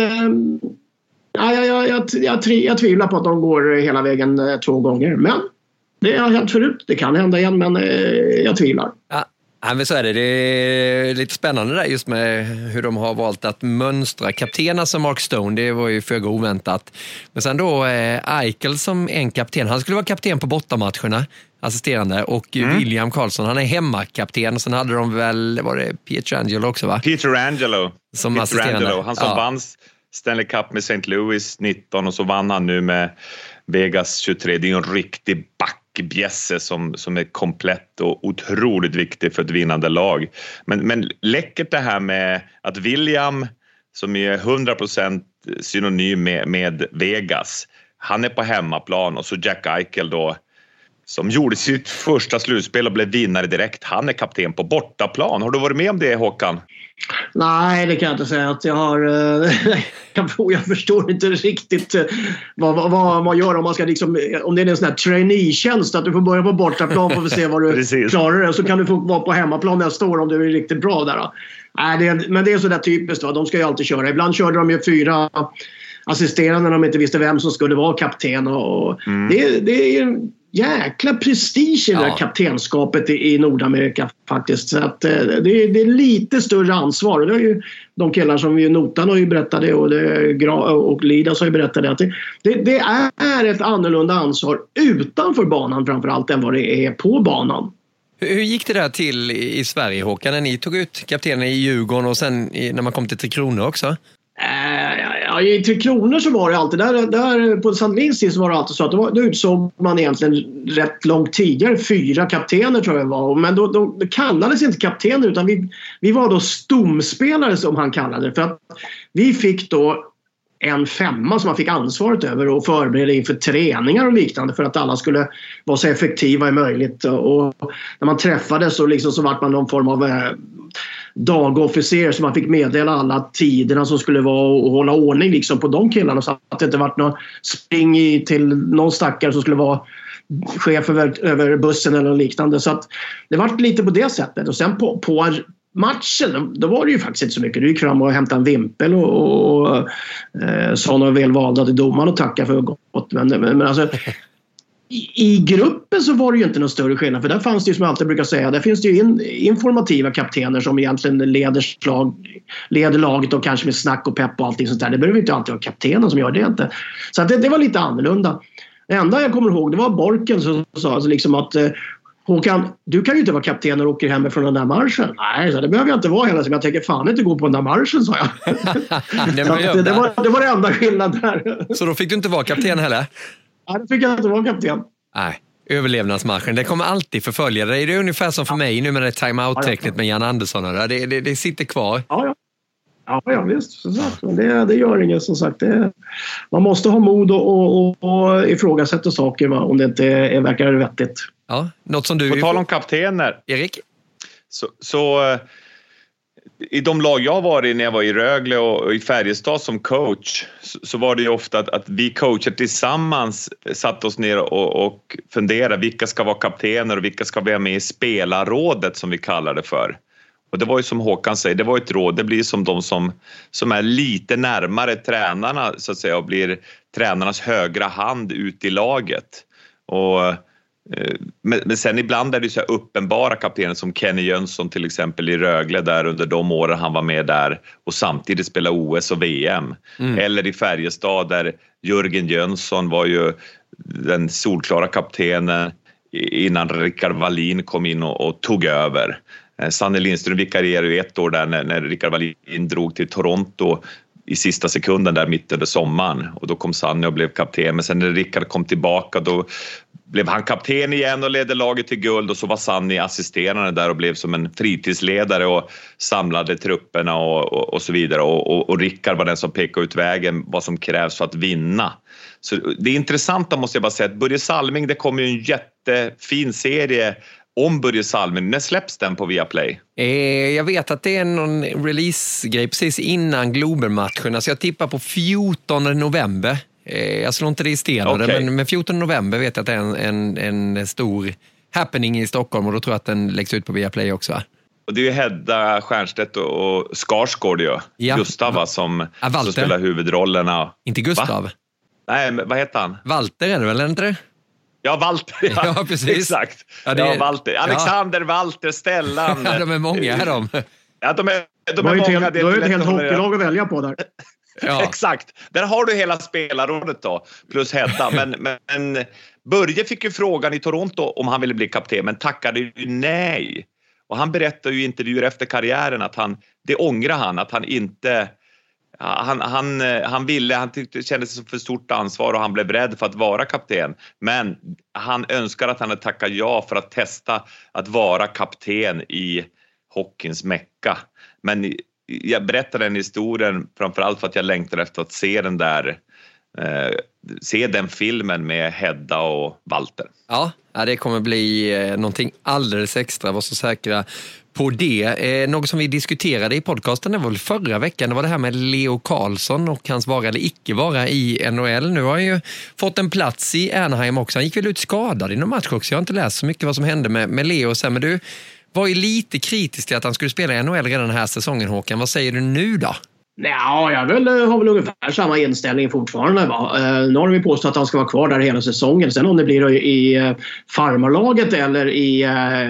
Jag tvivlar på att de går hela vägen 2 gånger. Men det har hänt förut. Det kan hända igen, men jag tvivlar. Ja, men så är det. Det är lite spännande där just med hur de har valt att mönstra kaptener som Mark Stone. Det var ju föga oväntat. Men sen då Eichel som en kapten. Han skulle vara kapten på bortamatcherna, assisterande. Och William Karlsson, han är hemmakapten. Sen hade de väl, var det Pietrangelo också va? Pietrangelo. Som assisterande. Han som vann Stanley Cup med St. Louis 19 och så vann han nu med Vegas 23. Det är ju en riktig backbjässe som är komplett och otroligt viktig för ett vinnande lag. Men läckert det här med att William, som är 100% synonym med Vegas, han är på hemmaplan, och så Jack Eichel då, som gjorde sitt första slutspel och blev vinnare direkt. Han är kapten på bortaplan. Har du varit med om det, Håkan? Nej, det kan jag inte säga att jag har. Jag förstår inte riktigt vad man gör om man ska liksom, om det är en sån här trainee-tjänst att du får börja på bortaplan för att se vad du klarar det, så kan du få vara på hemmaplan nästa år om du är riktigt bra där. Nej, men det är så där typiskt va? De ska ju alltid köra. Ibland körde de ju 4 assisterande när de inte visste vem som skulle vara kapten och det är jäkla prestige i det där kaptenskapet i Nordamerika faktiskt. Så att det är lite större ansvar. Det är ju de killar som ju Notan har ju berättat det och Lidas har ju berättat det. Att det är ett annorlunda ansvar utanför banan framförallt än vad det är på banan. Hur gick det där till i Sverige, Håkan, när ni tog ut kaptenen i Djurgården och sen när man kom till 3 Kronor också? I 3 Kronor så var det alltid där på Sandlins tid så var det alltid så att då utsåg man egentligen rätt långt tidigare 4 kaptener tror jag var, men då kallades inte kaptener utan vi var då stomspelare som han kallade det, för att vi fick då en 5 som man fick ansvaret över och förbereda inför träningar och liknande för att alla skulle vara så effektiva i möjligt, och när man träffades så var man någon form av dagofficer som man fick meddela alla tiderna som skulle vara och hålla ordning liksom på de killarna, så att det inte varit någon spring till någon stackare som skulle vara chef över bussen eller liknande. Så att det var lite på det sättet. Och sen på matchen, då var det ju faktiskt inte så mycket. Du gick fram och hämtade en vimpel och sa några välvalda till domaren och tacka för gott. Men alltså i gruppen så var det ju inte någon större skillnad, för där fanns det ju, som jag alltid brukar säga, där finns det ju informativa kaptener som egentligen leder laget och kanske med snack och pepp och allting sånt där. Det behöver inte alltid vara kaptenen som gör det inte. Så att det var lite annorlunda. Det enda jag kommer ihåg, det var Borken som sa alltså liksom att Håkan, du kan ju inte vara kapten och åker hem från den där marschen. Nej, så det behöver jag inte vara hela, som jag tänker fan inte gå på den där marschen, sa jag. det var det enda skillnad där. Så då fick du inte vara kapten heller? Ja, det fick jag inte vara kapten. Nej, överlevnadsmarschen, det kommer alltid förfölja dig. Det är ungefär som för mig nu med det time-out-tecknet med Jan Andersson. Det sitter kvar. Ja, visst. Som sagt. Men det gör inget, som sagt. Man måste ha mod och ifrågasätta saker om det inte verkar vettigt. Ja, något som du... På tal om kaptener. Erik? Så i de lag jag var i när jag var i Rögle och i Färjestad som coach, så var det ju ofta att vi coacher tillsammans satt oss ner och funderade vilka ska vara kaptener och vilka ska vara med i spelarrådet som vi kallar det för. Och det var ju som Håkan säger, det var ett råd, det blir som de som är lite närmare tränarna så att säga och blir tränarnas högra hand ut i laget. Och Men sen ibland är det så här uppenbara kaptener som Kenny Jönsson till exempel i Rögle där under de åren han var med där och samtidigt spela OS och VM. Eller i Färjestad där Jörgen Jönsson var ju den solklara kaptenen innan Rickard Wallin kom in och tog över. Sanne Lindström vikarierade ju ett år där när Rickard Wallin drog till Toronto i sista sekunden där mitt under sommaren, och då kom Sanne och blev kapten. Men sen när Rickard kom tillbaka då blev han kapten igen och ledde laget till guld, och så var Sanne assisterande där och blev som en fritidsledare och samlade trupperna och så vidare, och Rickard var den som pekade ut vägen vad som krävs för att vinna. Så det är intressant, måste jag bara säga, att Börje Salming, det kommer ju en jättefin serie om Börje Salming. När släpps den på Viaplay? Jag vet att det är någon release-grej precis innan Globen-matchen. Alltså jag tippar på 14 november. Jag slår inte det i sten, Okay. men 14 november vet jag att det är en stor happening i Stockholm, och då tror jag att den läggs ut på Viaplay också. Och det är ju Hedda Stiernstedt och Skarsgård ju. Ja. Gustav som spelar huvudrollerna. Inte Gustav. Va? Nej, men vad heter han? Walter är det väl, inte det? Ja, Walter. Ja, precis. Exakt. Ja, det är... Walter. Alexander, Walter, Stellan. Ja, de är många här de. Ja, de är många. Du har ju ett helt hockeylag att välja på där. Ja. Exakt. Där har du hela spelarrådet då, plus Hedda. Men Börje fick ju frågan i Toronto om han ville bli kapten, men tackade ju nej. Och han berättade ju i intervjuer efter karriären att det ångrar han, att han inte... Han tyckte det kändes som för stort ansvar och han blev rädd för att vara kapten. Men han önskar att han hade tackat ja för att testa att vara kapten i hockeyns mecka. Men jag berättar den historien framförallt för att jag längtar efter att se se den filmen med Hedda och Walter. Ja, det kommer bli någonting alldeles extra, var så säkra på det. Något som vi diskuterade i podcasten, det var väl förra veckan, det var det här med Leo Carlsson och hans vara eller icke vara i NHL. Nu har han ju fått en plats i Anaheim också. Han gick väl ut skadad i någon match också. Jag har inte läst så mycket vad som hände med Leo sen, men du var ju lite kritisk till att han skulle spela i NHL redan den här säsongen, Håkan. Vad säger du nu då? Ja, jag har väl ungefär samma inställning fortfarande. Nu har vi påstått att han ska vara kvar där hela säsongen. Sen om det blir i farmarlaget eller i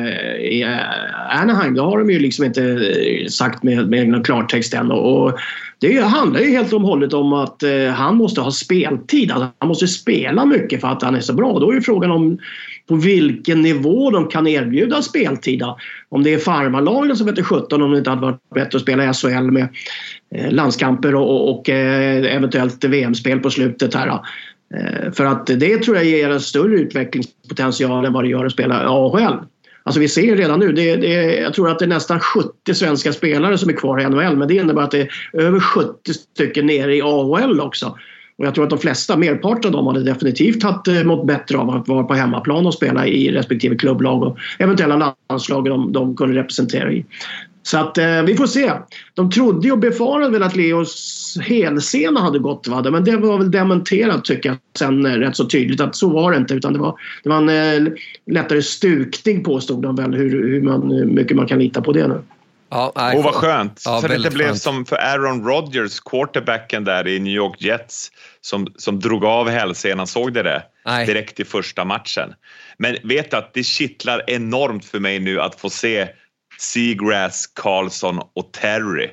Anaheim, då har de ju liksom inte sagt med någon klartext än. Och det handlar ju helt och hållet om att han måste ha speltid. Alltså, han måste spela mycket för att han är så bra. Då är ju frågan om på vilken nivå de kan erbjuda speltid. Om det är farmarlagen som heter 17, om det inte hade varit bättre att spela i SHL med landskamper och eventuellt VM-spel på slutet här. För att det tror jag ger en större utvecklingspotential än vad det gör att spela AHL. Alltså vi ser redan nu, jag tror att det är nästan 70 svenska spelare som är kvar i NHL, men det innebär att det är över 70 stycken nere i AHL också. Och jag tror att de flesta, merparten av dem hade definitivt mått bättre av att vara på hemmaplan och spela i respektive klubblag och eventuella landslag de kunde representera i. Så att vi får se. De trodde och befarade väl att Leos helsena hade gått, men det var väl dementerat tycker jag sen rätt så tydligt att så var det inte, utan det var en lättare stukning påstod de väl, hur mycket man kan lita på det nu. Ja, vad skönt. Ja, så det inte blev skönt. som för Aaron Rodgers, quarterbacken där i New York Jets som drog av hälsenan, såg det direkt i första matchen. Men vet att det kittlar enormt för mig nu att få se Seagrass, Carlson och Terry.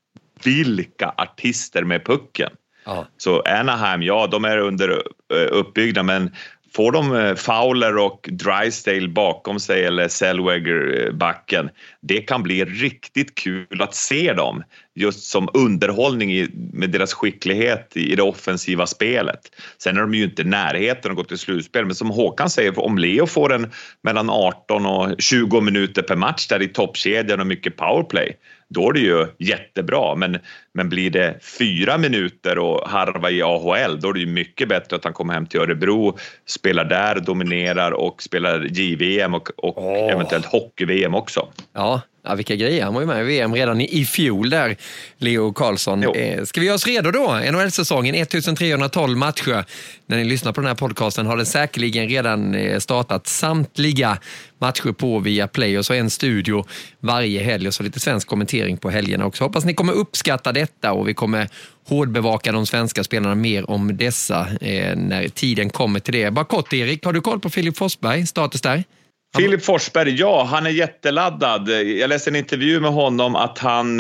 Vilka artister med pucken. Ja. Så Anaheim, de är under uppbyggnad, men får de Fowler och Drysdale bakom sig eller Zellweger backen, det kan bli riktigt kul att se dem just som underhållning med deras skicklighet i det offensiva spelet. Sen är de ju inte i närheten att gå till slutspel, men som Håkan säger, om Leo får mellan 18 och 20 minuter per match där i toppkedjan och mycket powerplay, då är det ju jättebra. Men blir det 4 minuter och harva i AHL, då är det ju mycket bättre att han kommer hem till Örebro, spelar där, dominerar och spelar JVM och eventuellt hockey-VM också. Ja, Ja, vilka grejer. Han var ju med i VM redan i fjol där, Leo Karlsson. Ska vi göra oss redo då? NHL-säsongen, 1312 matcher. När ni lyssnar på den här podcasten har den säkerligen redan startat samtliga matcher på via Play och så en studio varje helg och så lite svensk kommentering på helgerna också. Hoppas ni kommer uppskatta detta och vi kommer hårdbevaka de svenska spelarna mer om dessa när tiden kommer till det. Bara kort, Erik, har du koll på Filip Forsberg? Status där? Filip Forsberg, ja, han är jätteladdad. Jag läste en intervju med honom att han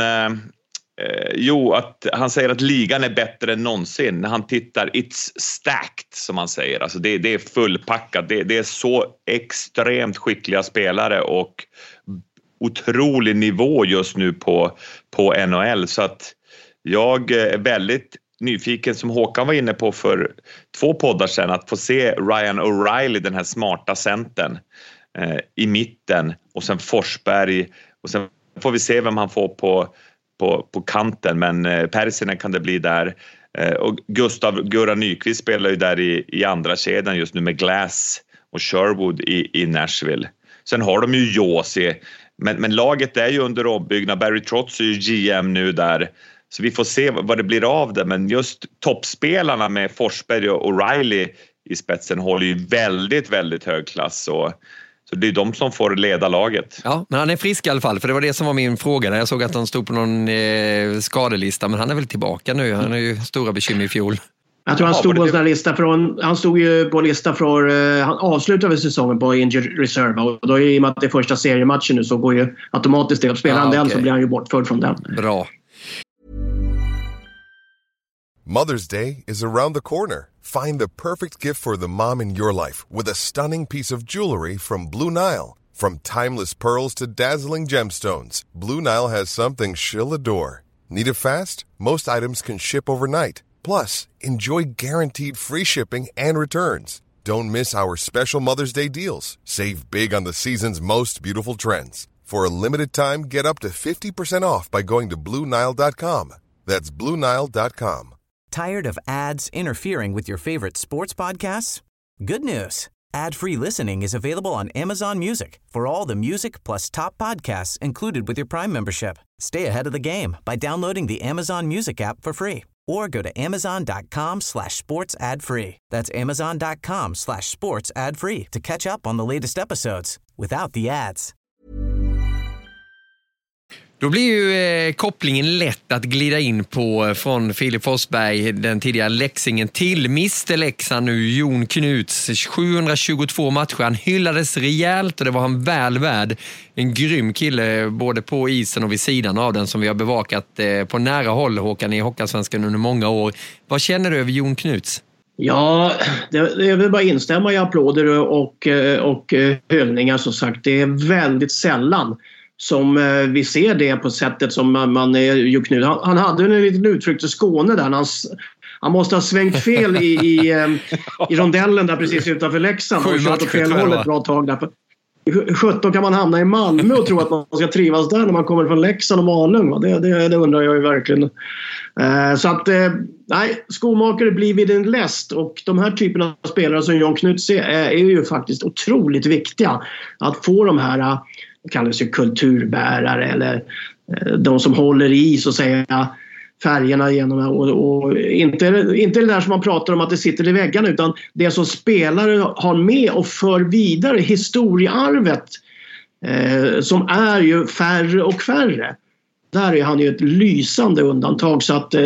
säger att ligan är bättre än någonsin. När han tittar, it's stacked som han säger. Alltså det är fullpackat. Det är så extremt skickliga spelare och otrolig nivå just nu på NHL. Så att jag är väldigt nyfiken, som Håkan var inne på för 2 poddar sedan, att få se Ryan O'Reilly, den här smarta centern, i mitten och sen Forsberg och sen får vi se vem han får på kanten, men Persinen kan det bli där och Gurra Nyqvist spelar ju där i andra kedjan just nu med Glass och Sherwood i Nashville. Sen har de ju Josi, men laget är ju under ombyggnad. Barry Trotz är ju GM nu där, så vi får se vad det blir av det, men just toppspelarna med Forsberg och O'Reilly i spetsen håller ju väldigt, väldigt hög klass, så det är de som får leda laget. Ja, men han är frisk i alla fall, för det var det som var min fråga där. Jag såg att han stod på någon skadelista, men han är väl tillbaka nu. Han har ju stora bekymmer i fjol. Jag tror han stod på en sån här lista han stod ju på lista för han avslutade säsongen på injured reserve, och då i och med att det är första seriematchen nu så går ju automatiskt det. Spelar han den så blir han ju bortförd från den. Bra. Mother's Day is around the corner. Find the perfect gift for the mom in your life with a stunning piece of jewelry from Blue Nile. From timeless pearls to dazzling gemstones, Blue Nile has something she'll adore. Need it fast? Most items can ship overnight. Plus, enjoy guaranteed free shipping and returns. Don't miss our special Mother's Day deals. Save big on the season's most beautiful trends. For a limited time, get up to 50% off by going to BlueNile.com. That's BlueNile.com. Tired of ads interfering with your favorite sports podcasts? Good news. Ad-free listening is available on Amazon Music for all the music plus top podcasts included with your Prime membership. Stay ahead of the game by downloading the Amazon Music app for free or go to amazon.com/sports ad free. That's amazon.com/sports ad free to catch up on the latest episodes without the ads. Då blir ju kopplingen lätt att glida in på från Filip Forsberg, den tidigare Leksingen, till Mr. Leksand nu, Jon Knuts. 722 matcher, han hyllades rejält och det var han väl värd. En grym kille både på isen och vid sidan av den, som vi har bevakat på nära håll, Håkan, i Hockeyallsvenskan under många år. Vad känner du över Jon Knuts? Ja, det är väl bara instämma i applåder och hyllningar, som sagt. Det är väldigt sällan som vi ser det på sättet som man är Knut. Han hade en liten utflykt till Skåne där. Han måste ha svängt fel i rondellen där precis utanför Leksand. Och kört åt fel håll ett bra tag där. 17 kan man hamna i Malmö och tro att man ska trivas där när man kommer från Leksand och Malung. Det undrar jag ju verkligen. Så att, nej, skomakare blir vid en läst, och de här typerna av spelare som Jon Knuts är ju faktiskt otroligt viktiga. Att få de här, kallas ju kulturbärare, eller de som håller i, så att säga, färgerna genom, och inte det där som man pratar om att det sitter i väggarna, utan det som spelare har med och för vidare, historiearvet, som är ju färre och färre. Där är han ju ett lysande undantag, så att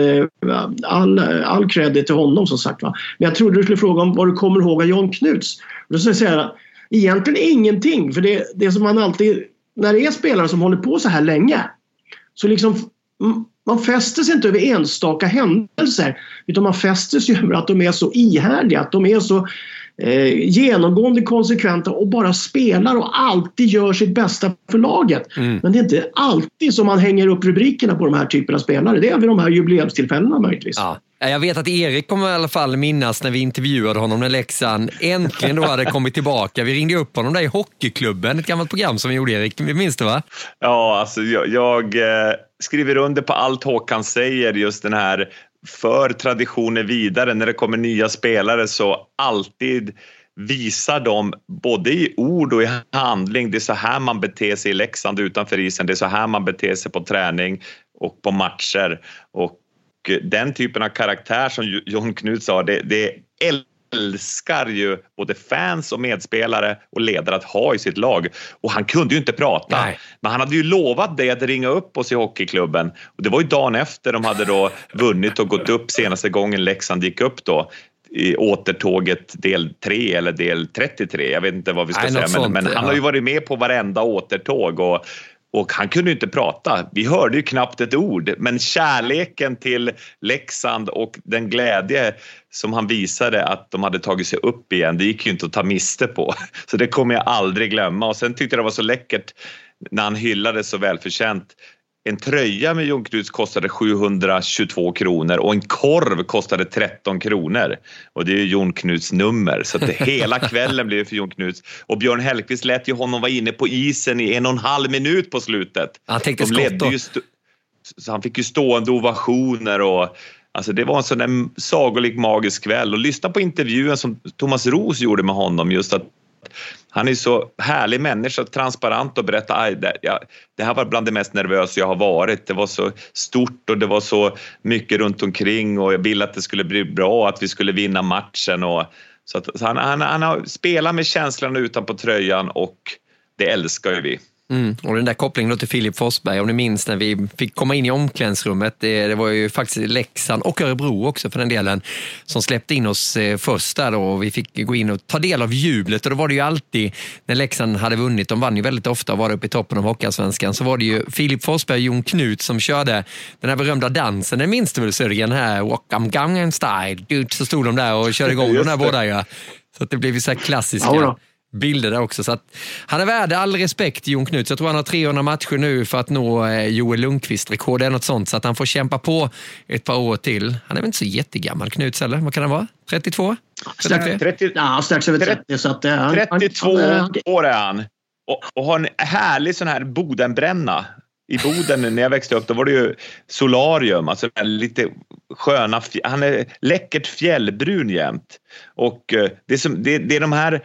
all credit till honom, som sagt, va. Men jag trodde du skulle fråga om vad du kommer ihåg av Jon Knuts. Då ska jag säga egentligen ingenting, för det som man alltid, när det är spelare som håller på så här länge, så liksom man fäster sig inte över enstaka händelser, utan man fäster sig över att de är så ihärdiga, att de är så genomgående konsekventa och bara spelar och alltid gör sitt bästa för laget. Men det är inte alltid som man hänger upp rubrikerna på de här typerna av spelare. Det är vid de här jubileumstillfällena möjligtvis. Ja. Jag vet att Erik kommer i alla fall minnas när vi intervjuade honom när Leksand äntligen då hade kommit tillbaka. Vi ringde upp honom där i Hockeyklubben, ett gammalt program som vi gjorde, Erik. Minns du, va? Ja, alltså jag skriver under på allt Håkan säger, just den här för traditioner vidare. När det kommer nya spelare så alltid visar dem både i ord och i handling. Det är så här man beter sig i Leksand utanför isen. Det är så här man beter sig på träning och på matcher. Och den typen av karaktär som Jon Knuth sa, det älskar ju både fans och medspelare och ledare att ha i sitt lag. Och han kunde ju inte prata. Nej. Men han hade ju lovat det att ringa upp oss i hockeyklubben. Och det var ju dagen efter de hade då vunnit och gått upp senaste gången Leksand gick upp då. I återtåget del 3 eller del 33. Jag vet inte vad vi ska säga. Men han har ju varit med på varenda återtåg och han kunde ju inte prata. Vi hörde ju knappt ett ord. Men kärleken till Leksand och den glädje som han visade att de hade tagit sig upp igen, det gick ju inte att ta miste på. Så det kommer jag aldrig glömma. Och sen tyckte jag det var så läckert när han hyllade så välförtjänt. En tröja med Jon Knuths kostade 722 kronor och en korv kostade 13 kronor. Och det är ju Jon Knuths nummer. Så att hela kvällen blev för Jon Knuths. Och Björn Hellkvist lät ju honom vara inne på isen i 1,5 minut på slutet. Han tänkte skott. Så han fick ju stående ovationer och alltså det var en sån där sagolik magisk kväll. Och lyssna på intervjun som Thomas Roos gjorde med honom, just att han är så härlig människa, transparent och berättar det här var bland det mest nervösa jag har varit. Det var så stort och det var så mycket runt omkring och jag ville att det skulle bli bra, att vi skulle vinna matchen. Och, så han har spelat med känslan utanpå tröjan och det älskar ju vi. Och den där kopplingen då till Filip Forsberg, om ni minns när vi fick komma in i omklädningsrummet, det var ju faktiskt Leksand och Örebro också för den delen som släppte in oss först där då, och vi fick gå in och ta del av jublet. Och då var det ju alltid när Leksand hade vunnit, de vann ju väldigt ofta och var uppe i toppen av Hockeyallsvenskan, så var det ju Filip Forsberg och Jon Knuth som körde den här berömda dansen, den minns du väl Sörgen här, Walk I'm Gangnam Style, så stod de där och körde igång de här båda. Ja. Så att det blev ju så här klassiska bilder där också. Så att han är värd all respekt, Jon Knuth. Så jag tror han har 300 matcher nu för att nå Joel Lundqvist-rekord eller något sånt, så att han får kämpa på ett par år till. Han är väl inte så jättegammal, Knuth, eller? Vad kan han vara? 32? Strax över 30. Så att, 32 år är han. Och har en härlig sån här Bodenbränna. I Boden när jag växte upp, då var det ju solarium, alltså lite sköna, han är läckert fjällbrun jämt. Och det är de här,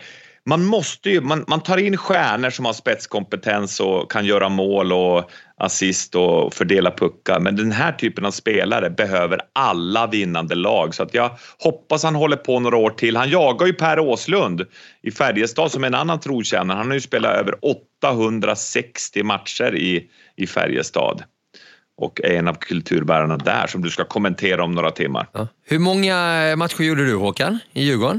man tar in stjärnor som har spetskompetens och kan göra mål och assist och fördela puckar, men den här typen av spelare behöver alla vinnande lag, så att jag hoppas han håller på några år till. Han jagar ju Per Åslund i Färjestad som en annan trotjänare. Han har ju spelat över 860 matcher i Färjestad och är en av kulturbärarna där som du ska kommentera om några timmar. Ja. Hur många matcher gjorde du, Håkan, i Djurgården?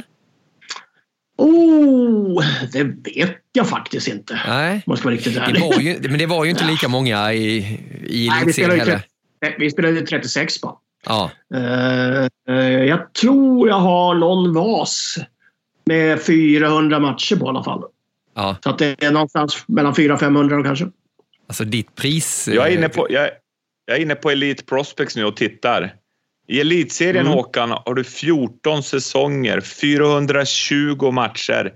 Det vet jag faktiskt inte. Nej. Måste vara riktigt ärlig. Men det var ju inte lika många i elitserien heller. Vi spelade 36 på. Ja. Jag tror jag har någon vas med 400 matcher på i alla fall. Ja. Så att det är någonstans mellan 400-500 kanske. Alltså ditt pris... Jag är inne på Elite Prospects nu och tittar. I elitserien, Håkan, har du 14 säsonger, 420 matcher,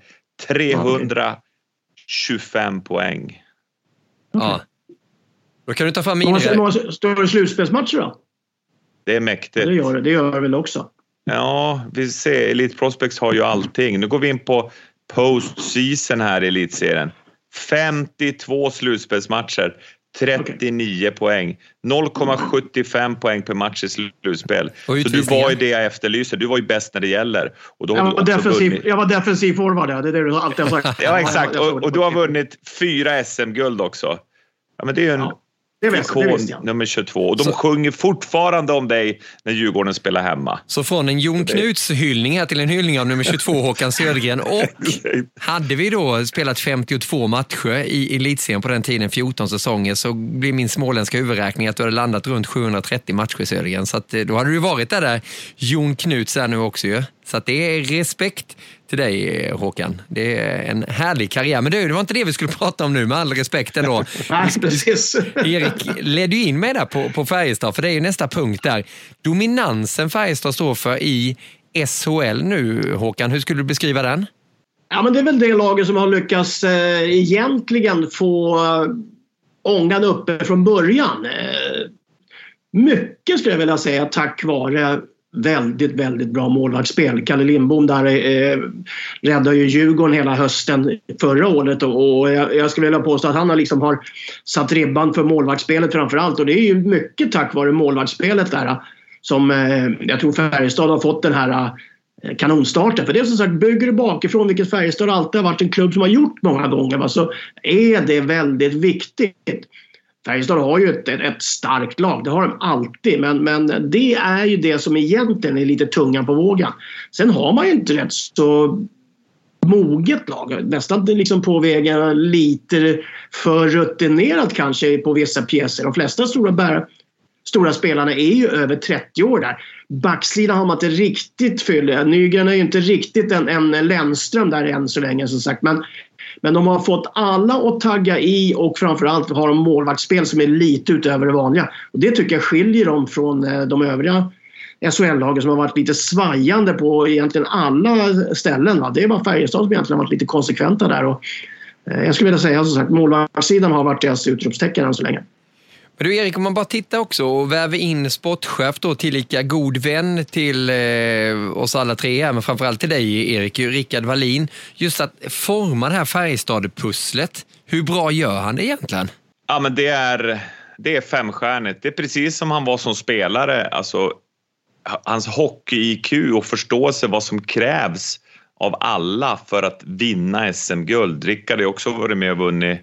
325 poäng. Ja. Då kan du ta fram Står det slutspelsmatcher då? Det är mäktigt. Det gör det väl också. Ja, vi ser. Elite Prospects har ju allting. Nu går vi in på postseason här i elitserien. 52 slutspelsmatcher. 39 poäng. 0,75 poäng per match i slutspel. Så du var ju det jag efterlyser. Du var ju bäst när det gäller. Och då jag var defensiv forward. Det är det du alltid har sagt. Ja, exakt. Och du har vunnit 4 SM-guld också. Ja, men det är ju en ikon nummer 22. Och de sjunger fortfarande om dig när Djurgården spelar hemma. Så från en Jon Knuths hyllning här till en hyllning av nummer 22, Håkan Södergren. Och hade vi då spelat 52 matcher i elitserien på den tiden, 14 säsonger, så blir min småländska huvudräkning att du hade landat runt 730 matcher, Södergren. Så att då hade du varit där Jon Knuths är nu också ju. Så att det är respekt till dig, Håkan. Det är en härlig karriär. Men det var inte det vi skulle prata om nu, med all respekt ändå. Nej, precis. Erik, led du in med där på Färjestad? För det är ju nästa punkt där. Dominansen Färjestad står för i SHL nu, Håkan. Hur skulle du beskriva den? Ja, men det är väl det laget som har lyckats egentligen få ångan uppe från början. Mycket skulle jag vilja säga tack vare väldigt, väldigt bra målvaktsspel. Kalle Lindbom där räddade ju Djurgården hela hösten förra året och jag skulle vilja påstå att han har satt ribban för målvaktsspelet framförallt, och det är ju mycket tack vare målvaktsspelet där som jag tror Färjestad har fått den här kanonstarten. För det är som sagt, bygger du bakifrån, vilket Färjestad alltid har varit en klubb som har gjort många gånger, så är det väldigt viktigt. Färjestad har ju ett starkt lag, det har de alltid, men det är ju det som egentligen är lite tungan på vågen. Sen har man ju inte rätt så moget lag, nästan liksom på vägen lite för rutinerat kanske på vissa pjäser. De flesta stora spelarna är ju över 30 år där. Backsidan har man inte riktigt fyllt. Nygren är ju inte riktigt en Lennström där än så länge, som sagt, men de har fått alla att tagga i, och framförallt har de målvaktsspel som är lite utöver det vanliga. Och det tycker jag skiljer dem från de övriga SHL-lagen som har varit lite svajande på egentligen alla ställen. Va? Det är bara Färjestad som egentligen har varit lite konsekventa där. Och jag skulle vilja säga, som sagt, målvaktssidan har varit deras utropstecken än så länge. Men du Erik, om man bara tittar också och väver in sportchef då, tillika god vän till oss alla tre här, men framförallt till dig Erik, Rickard Wallin, just att forma det här Färjestad-pusslet. Hur bra gör han det egentligen? Ja, men det är femstjärnigt. Det är precis som han var som spelare. Alltså, hans hockey-IQ och förståelse vad som krävs av alla för att vinna SM-guld. Rickard har också varit med och vunnit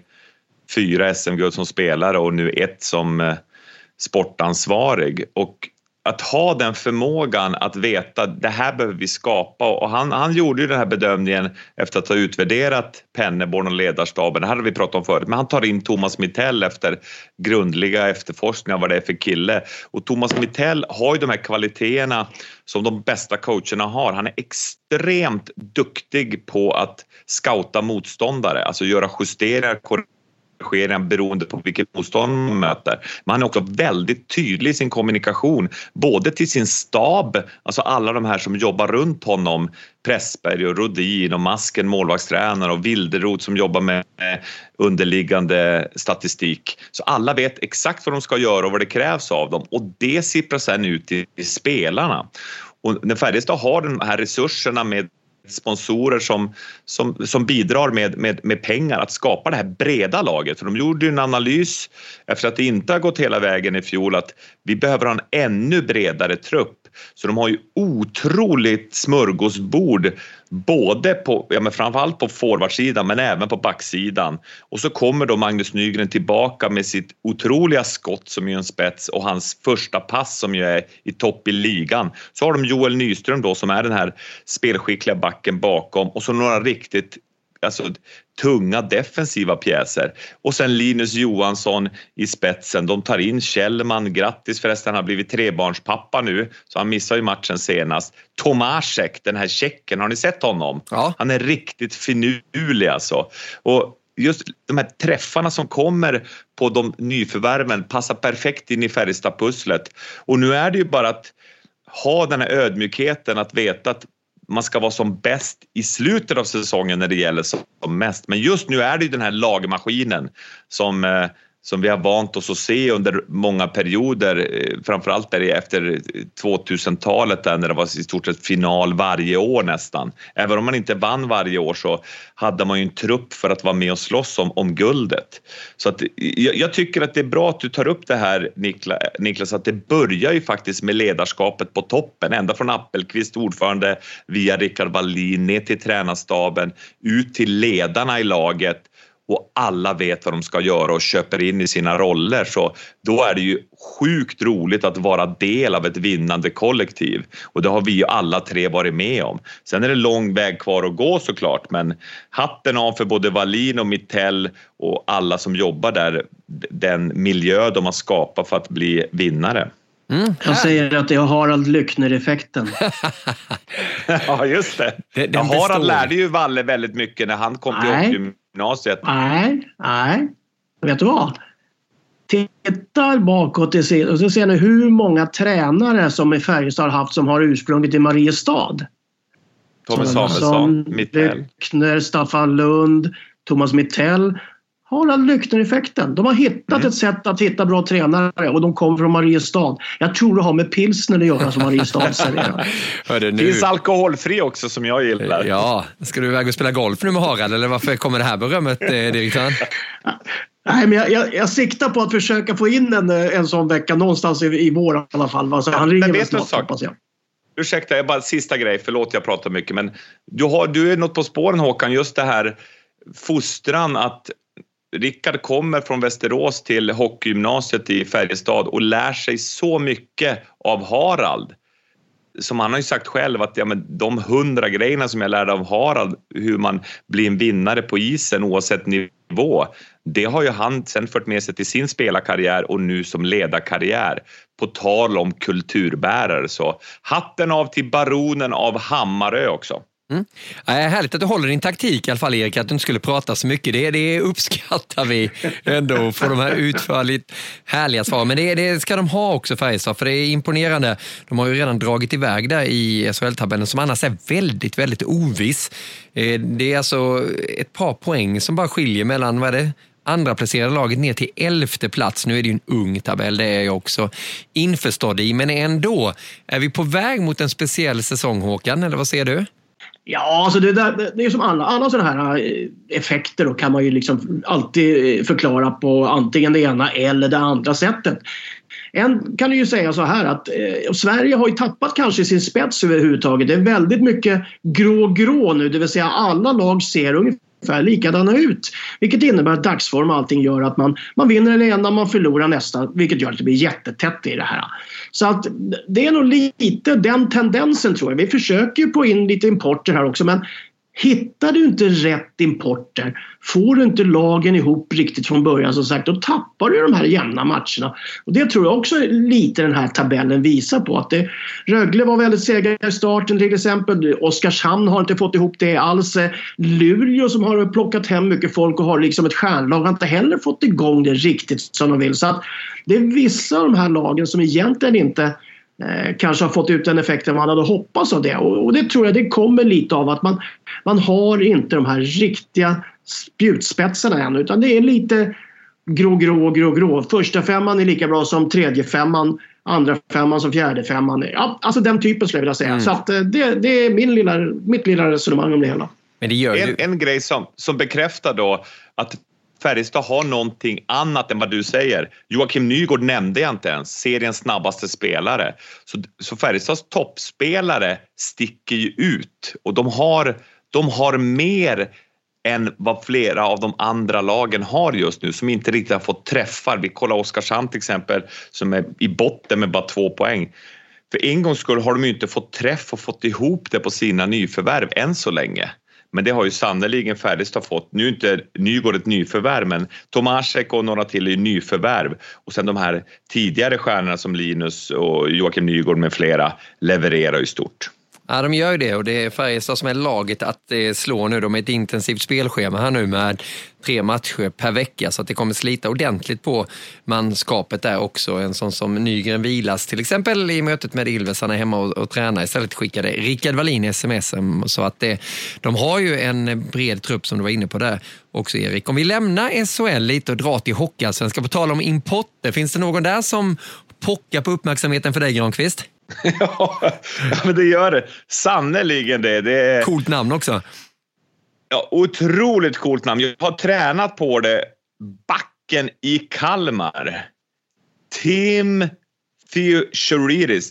4 SM-guld som spelare och nu 1 som sportansvarig. Och att ha den förmågan att veta det här behöver vi skapa, och han gjorde ju den här bedömningen efter att ha utvärderat Penneborn och ledarstaben. Det hade vi pratat om förut, men han tar in Thomas Mittell efter grundliga efterforskningar vad det är för kille. Och Thomas Mittell har ju de här kvaliteterna som de bästa coacherna har. Han är extremt duktig på att scouta motståndare, alltså göra justeringar, beroende på vilket motstånd man möter. Men han är också väldigt tydlig i sin kommunikation, både till sin stab, alltså alla de här som jobbar runt honom, Pressberg och Rodin och Masken, målvaktstränare, och Wilderot som jobbar med underliggande statistik. Så alla vet exakt vad de ska göra och vad det krävs av dem, och det sipprar sen ut i spelarna. Och när Färjestad har de här resurserna med sponsorer som bidrar med pengar att skapa det här breda laget. För de gjorde ju en analys efter att det inte har gått hela vägen i fjol att vi behöver ha en ännu bredare trupp. Så de har ju otroligt smörgåsbord både på, ja men framförallt på forwardsidan men även på backsidan. Och så kommer då Magnus Nygren tillbaka med sitt otroliga skott som är en spets och hans första pass som ju är i topp i ligan. Så har de Joel Nyström då som är den här spelskickliga backen bakom, och så några riktigt tunga defensiva pjäser. Och sen Linus Johansson i spetsen. De tar in Kjellman, grattis förresten, han har blivit trebarnspappa nu, så han missar ju matchen senast. Tomasek, den här tjecken, har ni sett honom? Ja. Han är riktigt finurlig alltså. Och just de här träffarna som kommer på de nyförvärven passar perfekt in i Färjestad-pusslet. Och nu är det ju bara att ha den här ödmjukheten att veta att man ska vara som bäst i slutet av säsongen när det gäller som mest. Men just nu är det ju den här lagmaskinen som vi har vant oss att se under många perioder. Framförallt där efter 2000-talet där när det var i stort sett final varje år nästan. Även om man inte vann varje år så hade man ju en trupp för att vara med och slåss om guldet. Så att, jag tycker att det är bra att du tar upp det här Niklas, att det börjar ju faktiskt med ledarskapet på toppen. Ända från Appelqvist ordförande via Rickard Wallin ner till tränarstaben, ut till ledarna i laget. Och alla vet vad de ska göra och köper in i sina roller. Så då är det ju sjukt roligt att vara del av ett vinnande kollektiv. Och det har vi ju alla tre varit med om. Sen är det lång väg kvar att gå såklart. Men hatten av för både Wallin och Mittell och alla som jobbar där. Den miljö de har skapat för att bli vinnare. Jag säger att det är Harald Lyckner-effekten. Ja, just det. Harald lärde ju Valle väldigt mycket när han kom till gymnasiet. Nej. Vet du vad? Titta bakåt och så ser ni hur många tränare som i Färjestad har haft som har ursprunget i Mariestad. Thomas Samuelsson, Mittell. Lyckner, Staffan Lund, Thomas Mittell Harald Lyckner-effekten. De har hittat ett sätt att hitta bra tränare och de kommer från Mariestad. Jag tror det har med pilsner att göra som Mariestad serverar. Det finns alkoholfri också som jag gillar. Ja, ska du iväg och spela golf nu med Harald eller varför kommer det här berömmet, direktören? Nej, men jag siktar på att försöka få in en sån vecka någonstans i vår i alla fall. Alltså, han ringer väl snart, hoppas jag. Ursäkta, jag bara sista grej, förlåt jag pratar mycket, men du är något på spåren, Håkan, just det här fostran att Rickard kommer från Västerås till hockeygymnasiet i Färjestad och lär sig så mycket av Harald. Som han har ju sagt själv att de 100 grejerna som jag lärde av Harald, hur man blir en vinnare på isen oavsett nivå, det har ju han sen fört med sig till sin spelarkarriär och nu som ledarkarriär. På tal om kulturbärare, så hatten av till baronen av Hammarö också. Härligt att du håller din taktik i alla fall, Erik, att du inte skulle prata så mycket. Det uppskattar vi ändå, för de här utförligt härliga svar. Men det ska de ha också, Färjestad, för det är imponerande. De har ju redan dragit iväg där i SHL-tabellen som annars är väldigt, väldigt oviss. Det är alltså ett par poäng som bara skiljer mellan, vad är det? Andra placerade laget ner till 11:e plats. Nu är det ju en ung tabell, det är jag också införstådd i. Men ändå, är vi på väg mot en speciell säsong, Håkan, eller vad ser du? Ja, alltså det är som alla sådana här effekter då kan man ju liksom alltid förklara på antingen det ena eller det andra sättet. En kan ju säga så här att Sverige har ju tappat kanske sin spets överhuvudtaget. Det är väldigt mycket grå nu, det vill säga alla lag ser ungefär likadana ut. Vilket innebär att dagsform och allting gör att man vinner det ena, man förlorar nästa, vilket gör att det blir jättetätt i det här. Så att det är nog lite den tendensen, tror jag. Vi försöker ju få in lite importer här också, men hittar du inte rätt importer, får du inte lagen ihop riktigt från början, som sagt, då tappar du de här jämna matcherna. Och det tror jag också lite den här tabellen visar på. Att Rögle var väldigt sega i starten till exempel. Oskarshamn har inte fått ihop det alls. Luleå som har plockat hem mycket folk och har liksom ett stjärnlag har inte heller fått igång det riktigt som de vill. Så att det är vissa av de här lagen som egentligen inte kanske har fått ut den effekten man hade hoppats av det. Och det tror jag det kommer lite av att man har inte de här riktiga spjutspetsarna än, utan det är lite grå. Första femman är lika bra som tredje femman, andra femman som fjärde femman. Ja, alltså den typen skulle jag vilja säga. Så att det är mitt lilla resonemang om det hela. Men det gör en grej som bekräftar då att Färjestad har någonting annat än vad du säger. Joakim Nygård nämnde jag inte ens, seriens snabbaste spelare. Så Färjestads toppspelare sticker ju ut. Och de har mer än vad flera av de andra lagen har just nu, som inte riktigt har fått träffar. Vi kollar Oskarshamn till exempel, som är i botten med bara 2 poäng. För en gångs skull har de ju inte fått träff och fått ihop det på sina nyförvärv än så länge. Men det har ju sannoliken Färjestad fått. Nu är inte Nygård ett nyförvärv, men Tomasek och några till är nyförvärv. Och sen de här tidigare stjärnorna som Linus och Joakim Nygård med flera levererar ju stort. Ja, de gör ju det, och det är Färjestad som är laget att slå nu. De är ett intensivt spelschema här nu med 3 matcher per vecka, så att det kommer slita ordentligt på manskapet där också. En sån som Nygren vilas till exempel i mötet med Ilvesarna hemma och tränar. Istället skickade Rickard Wallin sms, så att de har ju en bred trupp som du var inne på där också, Erik. Om vi lämnar SHL lite och drar till Hockeyallsvenskan, på tal om importer, finns det någon där som pockar på uppmärksamheten för dig, Granqvist? Ja, men det gör det. Sannoliken det. Det är coolt namn också. Ja, otroligt coolt namn. Jag har tränat på det. Backen i Kalmar. Tim Theocharidis.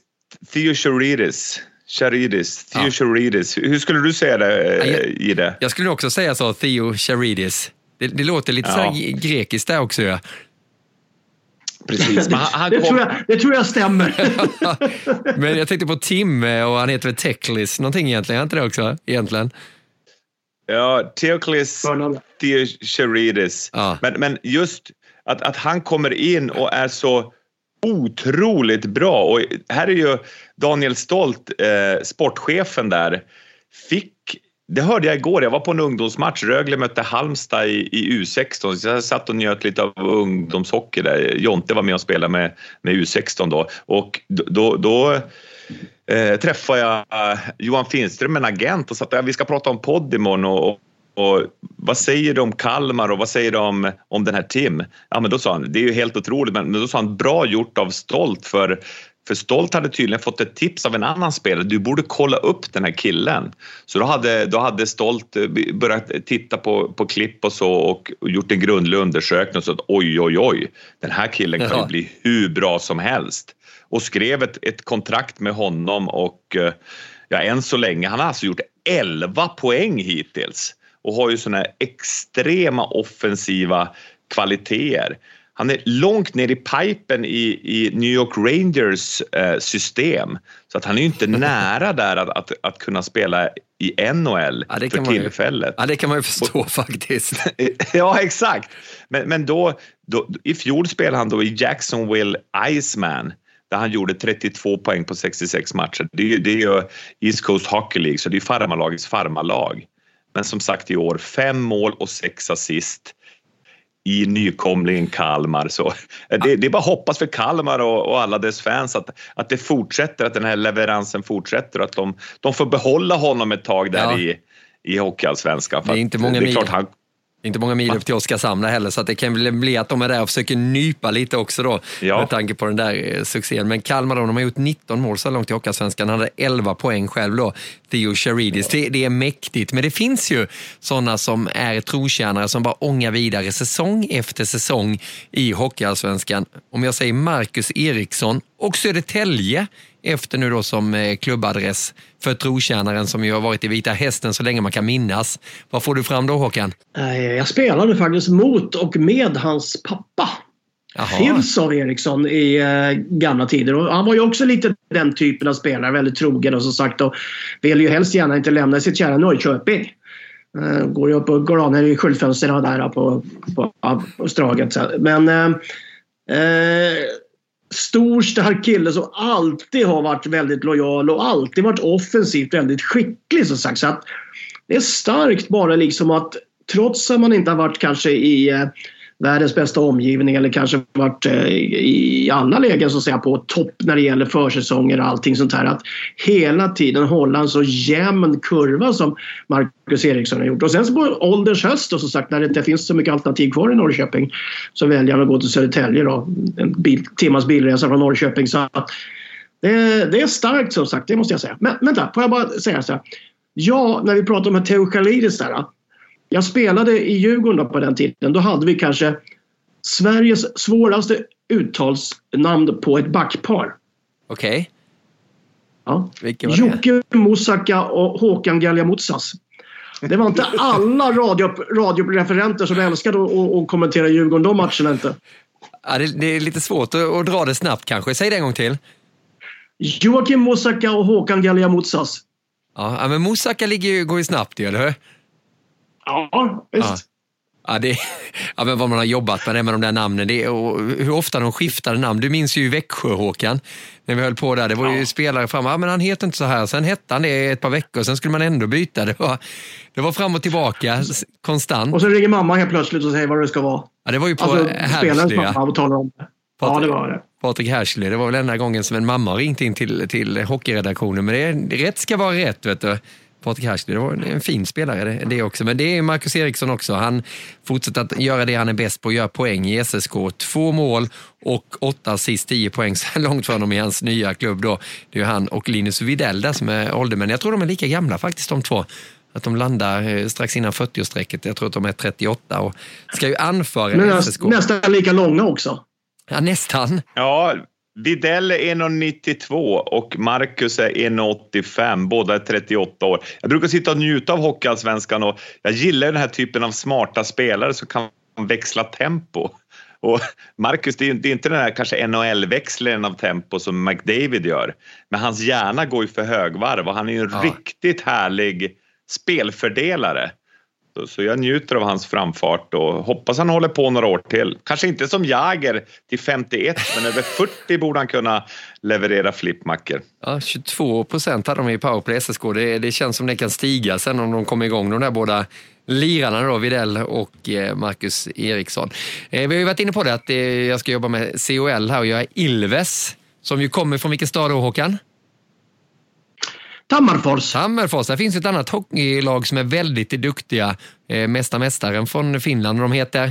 Hur skulle du säga det i det? Jag skulle också säga så, Theocharidis. Det låter lite så här grekiskt där också, ja. Precis. Men det tror jag stämmer. Men jag tänkte på Tim, och han heter väl Teklis någonting egentligen, inte det också egentligen? Ja, Theocharidis. Ja. Men just att han kommer in och är så otroligt bra. Och här är ju Daniel Stolt, sportchefen där, det hörde jag igår. Jag var på en ungdomsmatch. Rögle mötte Halmstad i U16. Så jag satt och njöt lite av ungdomshockey där. Jonte var med och spelade med U16 då. Och då träffade jag Johan Finström, en agent, och sa att vi ska prata om podd imorgon. Och Och vad säger de om Kalmar och vad säger de om den här Tim? Ja, men då sa han, det är ju helt otroligt, men då sa han bra gjort av Stolt, för Stolt hade tydligen fått ett tips av en annan spelare. Du borde kolla upp den här killen. Så då hade Stolt börjat titta på klipp och så och gjort en grundlig undersökning och så att oj, den här killen kan ju bli hur bra som helst. Och skrev ett kontrakt med honom och än så länge, han har alltså gjort 11 poäng hittills och har ju såna här extrema offensiva kvaliteter. Han är långt ner i pipen i New York Rangers system. Så att han är ju inte nära där att kunna spela i NHL för tillfället. Ja, det kan man ju förstå faktiskt. Ja, exakt. Men då i fjol spelade han då i Jacksonville Iceman, där han gjorde 32 poäng på 66 matcher. Det är ju East Coast Hockey League, så det är farmarlagets farmarlag. Men som sagt i år 5 mål och 6 assist i nykomlingen Kalmar. Så det är bara hoppas för Kalmar och alla dess fans att det fortsätter, att den här leveransen fortsätter och att de får behålla honom ett tag där i Hockeyallsvenskan. Det är inte många mil. Inte många mil upp till Oskarshamn heller, så att det kan bli att de är där och försöker nypa lite också då, med tanke på den där succén. Men Kalmar de har gjort 19 mål så långt i Hockeyallsvenskan, hade 11 poäng själv då, Theo Charidis. Det är mäktigt, men det finns ju sådana som är trotjänare som bara ångar vidare säsong efter säsong i Hockeyallsvenskan. Om jag säger Marcus Eriksson och Södertälje efter nu då som klubbadress för trotjänaren som ju har varit i Vita Hästen så länge man kan minnas. Vad får du fram då, Håkan? Jag spelade faktiskt mot och med hans pappa. Filsov Eriksson i gamla tider. Och han var ju också lite den typen av spelare, väldigt trogen och som sagt, och vill ju helst gärna inte lämna sitt kära Norrköping. Går ju upp och går av ner i skyltfönsterna där på Straget. Men stor, stark kille som alltid har varit väldigt lojal och alltid varit offensivt väldigt skicklig, så sagt. Så att det är starkt bara liksom att trots att man inte har varit kanske i världens bästa omgivning eller kanske varit i alla lägen så att säga på topp när det gäller försäsonger och allting sånt här, att hela tiden hålla en så jämn kurva som Marcus Eriksson har gjort. Och sen så på ålderns höst och så sagt, när det inte finns så mycket alternativ kvar i Norrköping, så väljer han att gå till Södertälje då, en timmas bilresa från Norrköping. Så det är starkt, som sagt, det måste jag säga. Men vänta, får jag bara säga så här. Ja, när vi pratar om Theo Charidis där, jag spelade i Djurgården på den tiden. Då hade vi kanske Sveriges svåraste uttalsnamn på ett backpar. Okej. Ja. Vilka var det? Jocke Mosaka och Håkan Galliamutsas. Det var inte alla radioreferenter som älskade att kommentera Djurgården de matcherna inte. Ja, det är lite svårt att dra det snabbt kanske. Säg det en gång till. Joakim Mosaka och Håkan Galliamutsas. Ja, men Mosaka går ju snabbt, eller hur? Ja, visst. Ja, men vad man har jobbat med de där namnen. Och hur ofta de skiftade namn. Du minns ju Växjö, Håkan, när vi höll på där. Det var ju spelare fram. Ja, men han heter inte så här. Sen hette han det ett par veckor. Sen skulle man ändå byta. Det var fram och tillbaka konstant. Och så ringer mamma helt plötsligt och säger vad det ska vara. Ja, det var ju på Härsley. Mamma och talar om det. Det var det. Patrik Härsley. Det var väl den där gången som en mamma ringt in till hockeyredaktionen. Men rätt ska vara rätt, vet du. Patrik Härsley, det var en fin spelare det också. Men det är Marcus Eriksson också. Han fortsätter att göra det han är bäst på, göra poäng i SSK. 2 mål och 8 assist, 10 poäng så långt för honom i hans nya klubb då. Det är ju han och Linus Widell där som är åldermän. Jag tror de är lika gamla faktiskt, de två. Att de landar strax innan 40-årsstrecket. Jag tror att de är 38 och ska ju anföra SSK. Nästan lika långa också. Ja, nästan. Ja, Widell är 1,92 och Marcus är 1,85. Båda är 38 år. Jag brukar sitta och njuta av Hockeyallsvenskan och jag gillar den här typen av smarta spelare som kan växla tempo. Och Marcus, det är inte den här kanske NHL-växlaren av tempo som McDavid gör. Men hans hjärna går ju för högvarv och han är ju en riktigt härlig spelfördelare. Så jag njuter av hans framfart och hoppas han håller på några år till. Kanske inte som Jäger till 51, men över 40 borde han kunna leverera flippmacker. Ja, 22% hade de i powerplay SSK. Det känns som det kan stiga sen om de kommer igång, de där båda lirarna då, Widell och Marcus Eriksson. Vi har ju varit inne på det att jag ska jobba med COL här och jag är Ilves, som ju kommer från vilken stad då, Håkan? Tammerfors. Det finns ett annat hockeylag som är väldigt duktiga. Mästaren från Finland. De heter?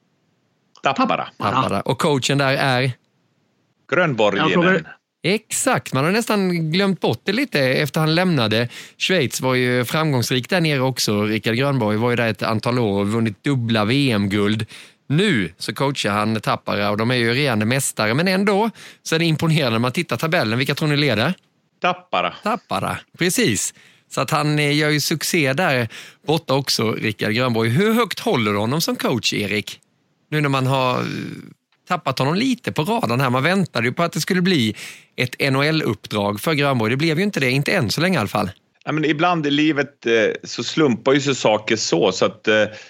Tappara. Och coachen där är? Grönborg. Exakt, man har nästan glömt bort det lite efter han lämnade. Schweiz var ju framgångsrik där nere också. Rickard Grönborg var ju där ett antal år och vunnit dubbla VM-guld. Nu så coachar han Tappara och de är ju regerande mästare, men ändå så är det imponerande när man tittar tabellen. Vilka tror ni leder? Tappara, precis. Så att han gör ju succé där borta också, Rickard Grönborg. Hur högt håller du honom som coach, Erik? Nu när man har tappat honom lite på radarn här. Man väntade ju på att det skulle bli ett NHL-uppdrag för Grönborg. Det blev ju inte det, inte än så länge i alla fall. Ja, men ibland i livet så slumpar ju sig saker så att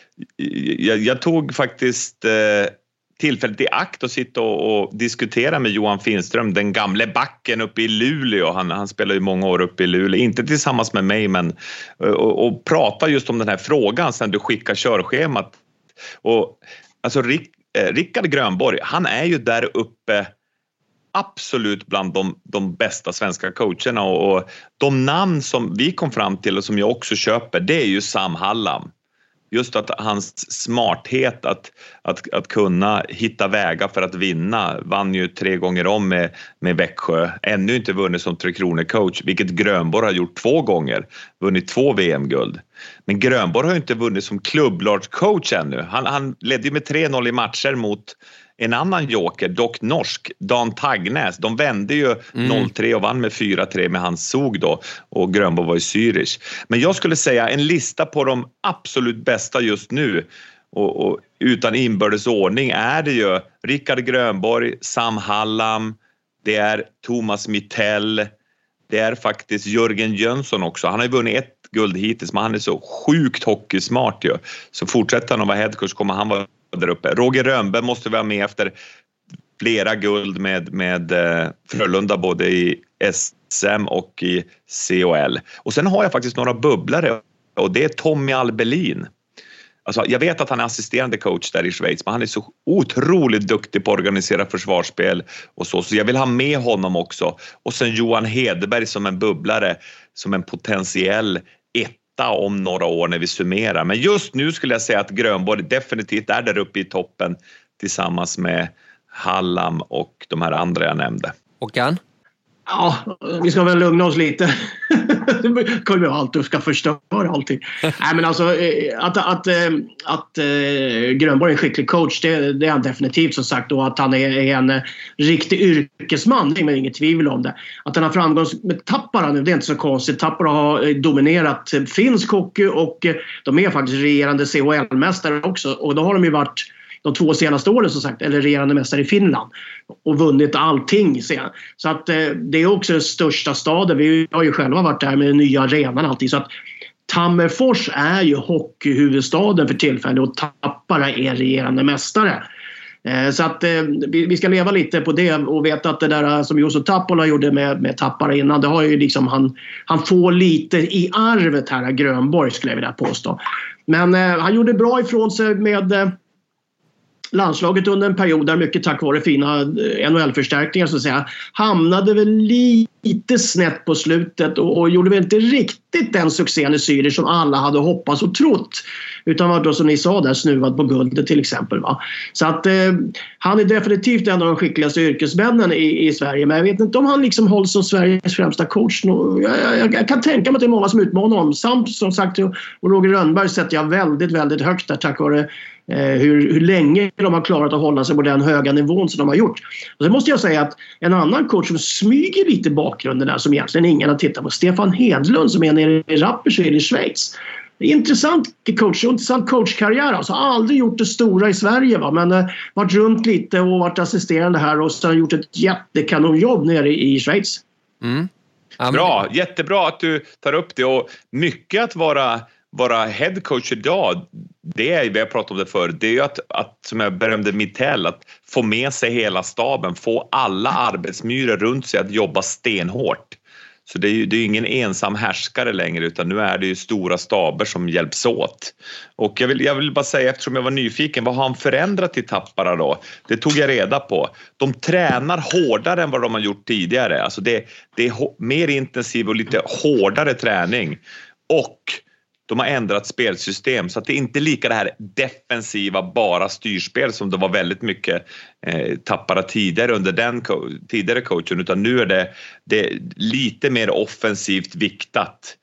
jag tog faktiskt tillfället i akt att sitta och diskutera med Johan Finström, den gamle backen uppe i Luleå. Han spelar ju många år uppe i Luleå, inte tillsammans med mig, men och prata just om den här frågan sen du skickar körschemat. Och alltså Rickard Grönborg, han är ju där uppe absolut bland de bästa svenska coacherna, och de namn som vi kom fram till och som jag också köper, det är ju Sam Hallam. Just att hans smarthet att kunna hitta vägar för att vinna. Vann ju 3 gånger om med Växjö. Ännu inte vunnit som 3 Kronor coach, vilket Grönborg har gjort 2 gånger. Vunnit 2 VM-guld. Men Grönborg har ju inte vunnit som klubblagscoach ännu. Han ledde ju med 3-0 i matcher mot en annan joker, dock norsk, Dan Tagnäs. De vände ju 0-3 och vann med 4-3 med hans Zug då. Och Grönborg var i Zürich. Men jag skulle säga en lista på de absolut bästa just nu. Och utan inbördes ordning är det ju Rickard Grönborg, Sam Hallam, det är Thomas Mittell, det är faktiskt Jörgen Jönsson också. Han har ju vunnit 1 guld hittills, men han är så sjukt hockeysmart ju. Så fortsätter han att vara headcoach kommer han vara där uppe. Roger Rönnberg måste vara med efter flera guld med Frölunda både i SM och i CHL. Och sen har jag faktiskt några bubblare, och det är Tommy Albelin. Alltså, jag vet att han är assisterande coach där i Schweiz, men han är så otroligt duktig på att organisera försvarsspel och så jag vill ha med honom också. Och sen Johan Hederberg som en bubblare, som en potentiell om några år när vi summerar. Men just nu skulle jag säga att Grönborg definitivt är där uppe i toppen tillsammans med Hallam och de här andra jag nämnde. Håkan? Ja, vi ska väl lugna oss lite. Det kommer ju alltid ska förstöra allting. Nej, men alltså att Grönborg är en skicklig coach, det är han definitivt, som sagt, och att han är en riktig yrkesman, det är inget tvivel om det. Att han har framgång med Tappara nu, det är inte så konstigt. Tappara har dominerat finsk hockey och de är faktiskt regerande CHL-mästare också, och då har de ju varit de 2 senaste åren, som sagt, eller regerande mästare i Finland och vunnit allting sen. Så att det är också den största staden. Vi har ju själva varit där med den nya arenan och allting. Så att Tammerfors är ju hockeyhuvudstaden för tillfället och Tappara är regerande mästare. Så att vi ska leva lite på det och veta att det där som Juuso Tappola gjorde med Tappara innan, det har ju liksom han får lite i arvet här, Grönborg, skulle jag vilja påstå. Men han gjorde bra ifrån sig med landslaget under en period där, mycket tack vare fina NHL-förstärkningar så att säga, hamnade väl lite snett på slutet och gjorde väl inte riktigt den succén i Zürich som alla hade hoppats och trott, utan var då, som ni sa där, snuvad på guldet till exempel, va? Så att han är definitivt en av de skickligaste yrkesmännen i Sverige, men jag vet inte om han liksom hålls som Sveriges främsta coach. Jag kan tänka mig att det är många som utmanar honom. Samt som sagt, och Roger Rönnberg sätter jag väldigt, väldigt högt där, tack vare hur länge de har klarat att hålla sig på den höga nivån som de har gjort. Och så måste jag säga att en annan coach som smyger lite i bakgrunden där, som egentligen ingen har tittat på, Stefan Hedlund, som är nere i Rapperswil i Schweiz. Intressant coachkarriär. Alltså aldrig gjort det stora i Sverige, va? Men varit runt lite och varit assisterande här och sen gjort ett jättekanonjobb nere i Schweiz. Mm. Bra, jättebra att du tar upp det, och mycket att vara headcoach idag, det är, vi har pratat om det förr, det är ju att som jag berömde Mittell, att få med sig hela staben, få alla arbetsmyror runt sig att jobba stenhårt. Så det är ju ingen ensam härskare längre, utan nu är det ju stora staber som hjälps åt. Och jag vill bara säga, eftersom jag var nyfiken, vad har han förändrat i Tappara då? Det tog jag reda på. De tränar hårdare än vad de har gjort tidigare. Alltså det är mer intensiv och lite hårdare träning. Och de har ändrat spelsystem så att det inte är lika det här defensiva bara styrspel som det var väldigt mycket Tappara tidigare under den tidigare coachen, utan nu är det lite mer offensivt viktat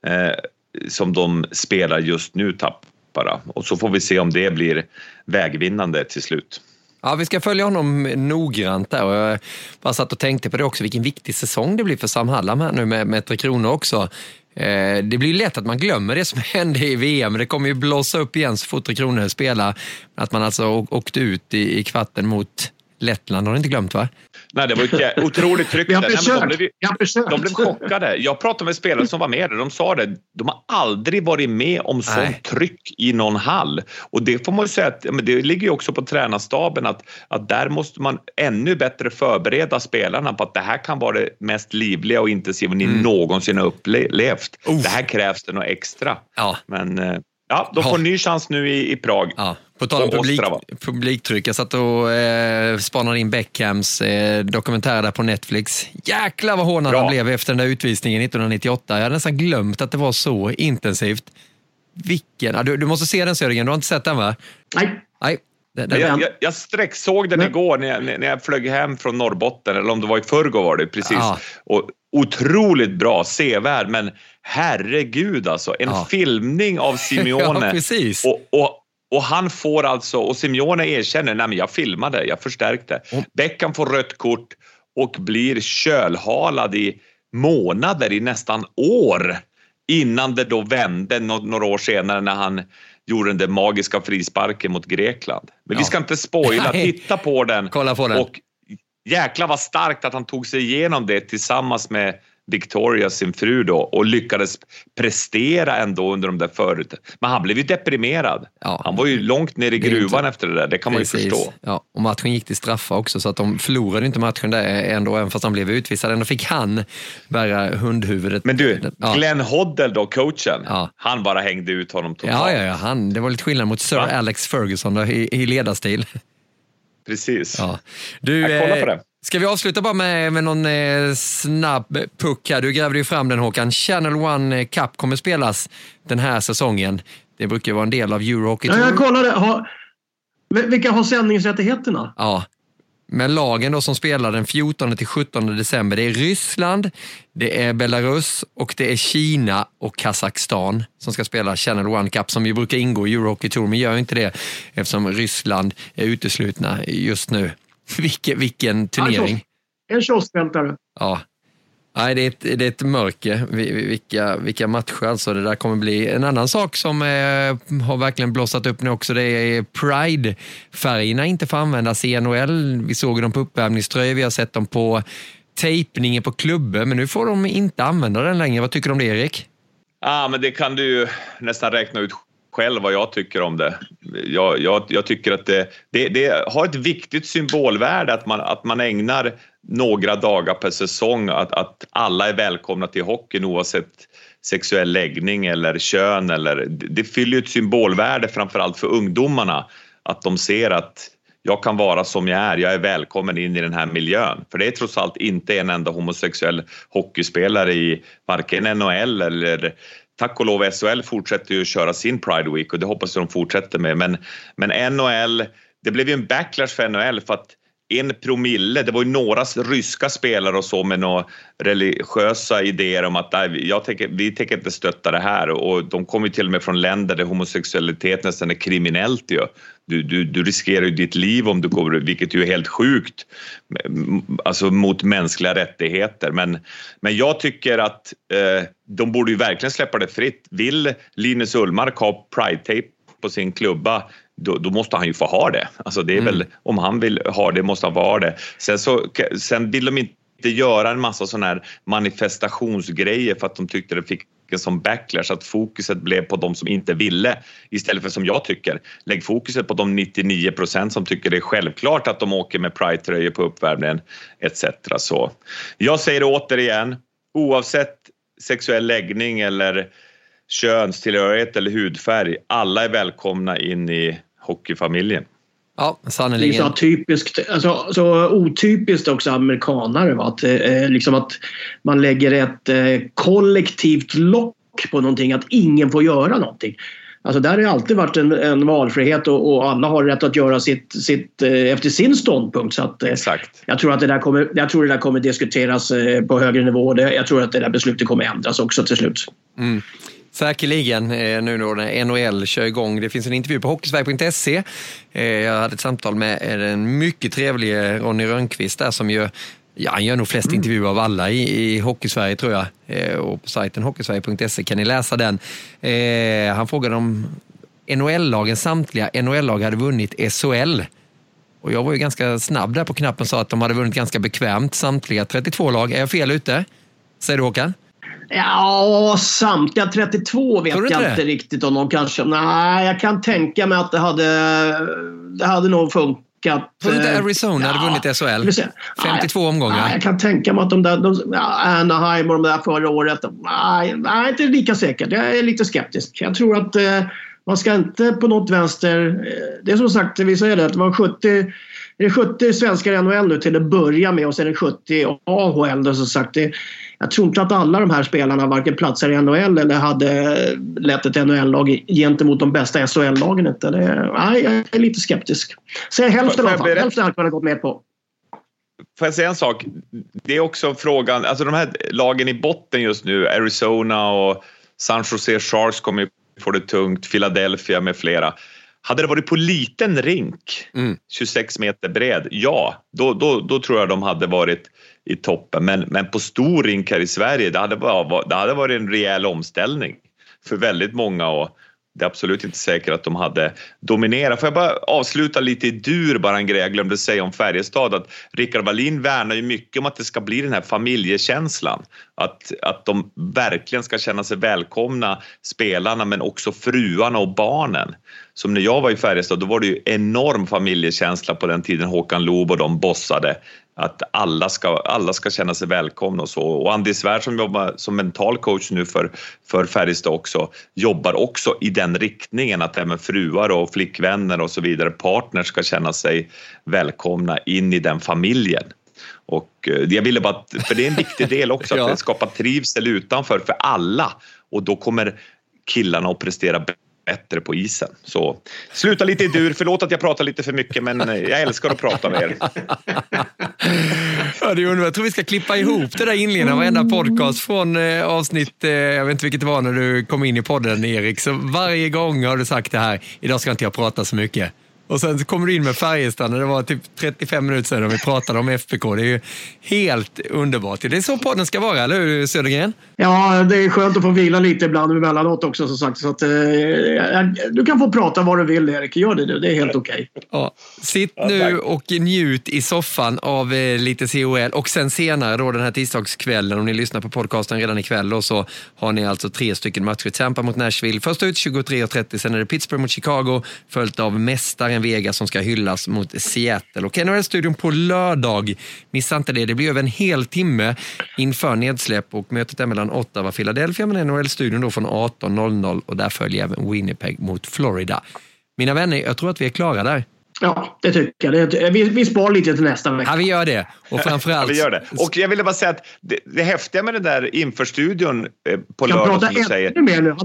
som de spelar just nu, Tappara. Och så får vi se om det blir vägvinnande till slut. Ja, vi ska följa honom noggrant där, och jag bara satt och tänkte på det också, vilken viktig säsong det blir för Sam Hallam här nu med 3 Kronor också. Det blir lätt att man glömmer det som hände i VM. Det kommer ju blåsa upp igen så fort 3 Kronor spelar. Att man alltså åkte ut i kvarten mot Lettland. Har du inte glömt, va? Nej, det var ett otroligt tryck. De blev chockade. Jag pratade med spelare som var med där. De sa det. De har aldrig varit med om sånt tryck i någon hall. Och det får man ju säga att det ligger ju också på tränarstaben att där måste man ännu bättre förbereda spelarna på att det här kan vara det mest livliga och intensiva ni någonsin har upplevt. Det här krävs det något extra. Ja. Men de får en ny chans nu i Prag. Ja. På tal om publiktryck, jag satt och spanade in Beckhams dokumentär där på Netflix. Jäklar vad hånad han blev efter den där utvisningen 1998. Jag hade nästan glömt att det var så intensivt. Vilken? Du måste se den, Sören. Du har inte sett den, va? Nej. Jag sträcksåg den igår när jag flög hem från Norrbotten, eller om det var i förrgår var det precis. Och otroligt bra, sevärd, men herregud alltså, en filmning av Simeone. Precis. Och han får alltså, och Simeone erkänner, nej men jag filmade, jag förstärkte. Beckham får rött kort och blir kölhalad i månader, i nästan år, innan det då vände några år senare när han gjorde den där magiska frisparken mot Grekland. Men vi ska inte spoila, titta på den. Kolla på den. Och jäklar vad starkt att han tog sig igenom det tillsammans med Victoria, sin fru då, och lyckades prestera ändå under de där förut. Men han blev ju deprimerad. Han var ju långt ner i gruvan efter det där, det kan man ju förstå. Ja, och matchen gick till straffa också, så att de förlorade inte matchen där ändå, även fast han blev utvisad. Ändå fick han bära hundhuvudet. Men du, Glenn Hoddle då, coachen, han bara hängde ut honom totalt. Ja, det var lite skillnad mot Sir Alex Ferguson då, i ledarstil. Precis. Ja. Jag kollar på det. Ska vi avsluta bara med någon snabb puck här? Du grävde ju fram den, Håkan. Channel One Cup kommer spelas den här säsongen. Det brukar vara en del av Eurohockey Tour. Ja, jag kollade. Vilka har sändningsrättigheterna? Ja, men lagen då som spelar den 14-17 december, det är Ryssland, det är Belarus och det är Kina och Kazakstan som ska spela Channel One Cup, som ju brukar ingå i Eurohockey Tour, men gör inte det eftersom Ryssland är uteslutna just nu. Vilken turnering. En kioskvältare. Ja. Nej, det är ett mörker. Vilka matcher alltså det där kommer bli. En annan sak som har verkligen blossat upp nu också, det är Pride-färgerna inte får användas i NHL. Vi såg dem på uppvärmningströjor, vi har sett dem på tejpningen på klubbar, men nu får de inte använda den längre. Vad tycker du om det, Erik? Men det kan du ju nästan räkna ut själv vad jag tycker om det. Jag tycker att det har ett viktigt symbolvärde att man ägnar några dagar per säsong att alla är välkomna till hockeyn oavsett sexuell läggning eller kön. Det fyller ett symbolvärde framförallt för ungdomarna, att de ser att jag kan vara som jag är välkommen in i den här miljön. För det är trots allt inte en enda homosexuell hockeyspelare i varken NHL eller, tack och lov, SHL fortsätter ju att köra sin Pride Week och det hoppas jag de fortsätter med. Men NHL, det blev ju en backlash för NHL för att 1%, det var ju några ryska spelare och så med några religiösa idéer om att vi tänker inte stötta det här, och de kommer ju till och med från länder där homosexualitet nästan är kriminellt ju. Du riskerar ju ditt liv om du går, vilket ju är helt sjukt, alltså mot mänskliga rättigheter. Men jag tycker att de borde ju verkligen släppa det fritt. Vill Linus Ullmark ha Pride-tape på sin klubba, då måste han ju få ha det. Alltså det är väl, om han vill ha det måste han få ha det. Sen vill de inte göra en massa sådana här manifestationsgrejer för att de tyckte det fick en sån backlash, att fokuset blev på de som inte ville, istället för som jag tycker, lägg fokuset på de 99% som tycker det är självklart att de åker med Pride-tröjor på uppvärmningen etc. Så jag säger återigen, oavsett sexuell läggning eller könstillhörighet eller hudfärg, alla är välkomna in i hockeyfamiljen. Ja, sannolikt. Det är så typiskt, alltså, så otypiskt också amerikanare, va? Att, liksom att man lägger ett kollektivt lock på någonting, att ingen får göra någonting. Alltså där har det alltid varit en valfrihet och alla har rätt att göra sitt efter sin ståndpunkt. Så att, exakt. Jag tror att det där kommer diskuteras på högre nivå. Jag tror att det där beslutet kommer ändras också till slut. Mm. Säkerligen nu då när NHL kör igång. Det finns en intervju på hockeysverige.se. Jag hade ett samtal med en mycket trevlig Ronny Rönnqvist där som han gör nog flest intervjuer av alla i Hockeysverige tror jag. Och på sajten hockeysverige.se kan ni läsa den. Han frågade om NHL-lagen, samtliga NHL-lag hade vunnit SHL. Och jag var ju ganska snabb där på knappen och sa att de hade vunnit ganska bekvämt. Samtliga 32 lag. Är jag fel ute? Säger du, Håkan? Ja, samtliga 32 vet jag inte riktigt om de kanske... Nej, jag kan tänka mig att det hade nog funkat. Tror du inte Arizona hade vunnit SHL? 52 omgångar. Nej, jag kan tänka mig att Anaheim och de där förra året... Nej, inte lika säkert. Jag är lite skeptisk. Jag tror att man ska inte på något vänster... Det är som sagt, vi säger det, att det var 70 svenskar i NHL nu till att börja med och sen är det 70 AHL. Och så sagt, jag tror inte att alla de här spelarna varken platsar i NHL eller hade lett ett NHL-lag gentemot de bästa SHL-lagen. Nej, jag är lite skeptisk. Så hälften av fall. Hälften hade kunnat gått med på. Får jag säga en sak? Det är också frågan, alltså de här lagen i botten just nu, Arizona och San Jose Sharks kommer få det tungt, Philadelphia med flera. Hade det varit på liten rink, 26 meter bred, då tror jag de hade varit i toppen. Men på stor rink här i Sverige, det hade varit en rejäl omställning för väldigt många och det är absolut inte säkert att de hade dominerat. Får jag bara avsluta lite i dur, bara en grej jag glömde säga om Färjestad, att Rickard Wallin värnar ju mycket om att det ska bli den här familjekänslan. Att de verkligen ska känna sig välkomna, spelarna men också fruarna och barnen. Som när jag var i Färjestad, då var det ju enorm familjekänsla på den tiden Håkan Loob och de bossade. Att alla ska känna sig välkomna och så. Och Andy Svär som jobbar som mental coach nu för Färjestad också, jobbar också i den riktningen att även fruar och flickvänner och så vidare, partners ska känna sig välkomna in i den familjen. Och jag ville bara, för det är en viktig del också, att det skapar trivsel utanför för alla. Och då kommer killarna att prestera bättre på isen. Så sluta lite i dur. Förlåt att jag pratar lite för mycket, men jag älskar att prata med er. Ja, det är underbart. Jag tror vi ska klippa ihop det där inledningen av varenda podcast från avsnitt, jag vet inte vilket det var när du kom in i podden, Erik. Så varje gång har du sagt det här, idag ska inte jag prata så mycket. Och sen så kommer du in med Färjestad när det var typ 35 minuter sedan och vi pratade om FBK. Det är ju helt underbart. Det är så podden ska vara, eller hur, Södergren? Ja, det är skönt att få vila lite ibland emellanåt också, som sagt. Så att, du kan få prata vad du vill, Erik. Gör det nu, det är helt okej. Ja, sitt nu och njut i soffan av lite COL. Och sen senare då den här tisdagskvällen, om ni lyssnar på podcasten redan ikväll, och så har ni alltså 3 stycken matcher. Tampa mot Nashville. Först ut 23:30, sen är det Pittsburgh mot Chicago, följt av mästaren Vegas som ska hyllas mot Seattle. Och NHL-studion på lördag, missa inte det. Det blir över en hel timme inför nedsläpp och mötet är mellan Ottawa och Philadelphia, men NHL-studion då från 18:00 och där följer även Winnipeg mot Florida. Mina vänner, jag tror att vi är klara där. Ja, det tycker jag. Vi spar lite till nästa vecka. Ja, vi gör det. Och framförallt... Ja, vi gör det. Och jag ville bara säga att det häftiga med det där inför studion på lördag, som du säger. Mer nu.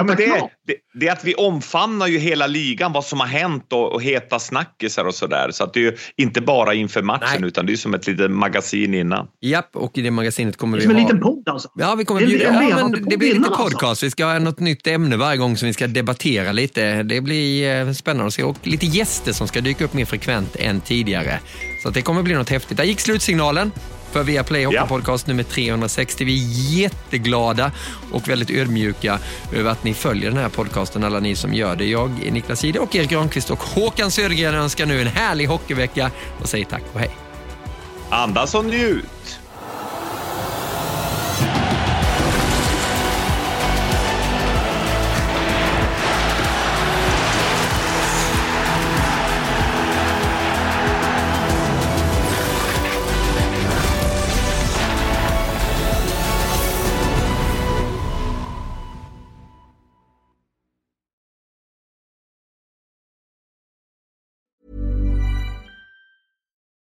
Det är att vi omfamnar ju hela ligan, vad som har hänt och heta snackisar och sådär. Så att det är ju inte bara inför matchen, utan det är som ett litet magasin innan. Japp, och i det magasinet kommer vi ha... Som en liten podd alltså. Ja, vi kommer det blir lite podcast. Alltså. Vi ska ha något nytt ämne varje gång som vi ska debattera lite. Det blir spännande att se. Och lite gäster som ska dyka upp mer frekvent än tidigare. Så att det kommer bli något häftigt. Där gick slutsignalen för Viaplay Hockey-podcast nummer 360. Vi är jätteglada och väldigt ödmjuka över att ni följer den här podcasten, alla ni som gör det. Jag, Niklas Jihde och Erik Granqvist och Håkan Södergren önskar nu en härlig hockeyvecka och säger tack och hej. Andas och njut!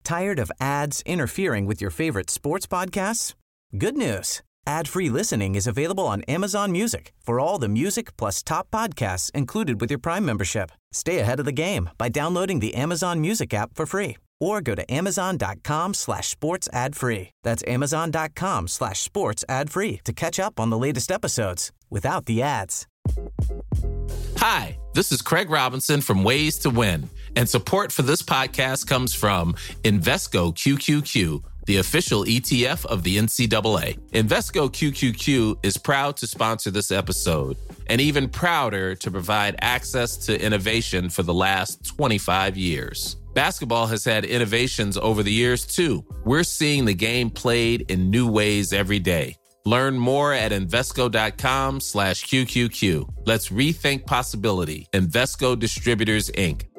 Tired of ads interfering with your favorite sports podcasts? Good news. Ad-free listening is available on Amazon Music for all the music plus top podcasts included with your Prime membership. Stay ahead of the game by downloading the Amazon Music app for free or go to amazon.com/sports ad free. That's amazon.com/sports ad free to catch up on the latest episodes without the ads. Hi, this is Craig Robinson from Ways to Win, and support for this podcast comes from Invesco QQQ, the official ETF of the NCAA. Invesco QQQ is proud to sponsor this episode, and even prouder to provide access to innovation for the last 25 years. Basketball has had innovations over the years, too. We're seeing the game played in new ways every day. Learn more at Invesco.com/QQQ. Let's rethink possibility. Invesco Distributors, Inc.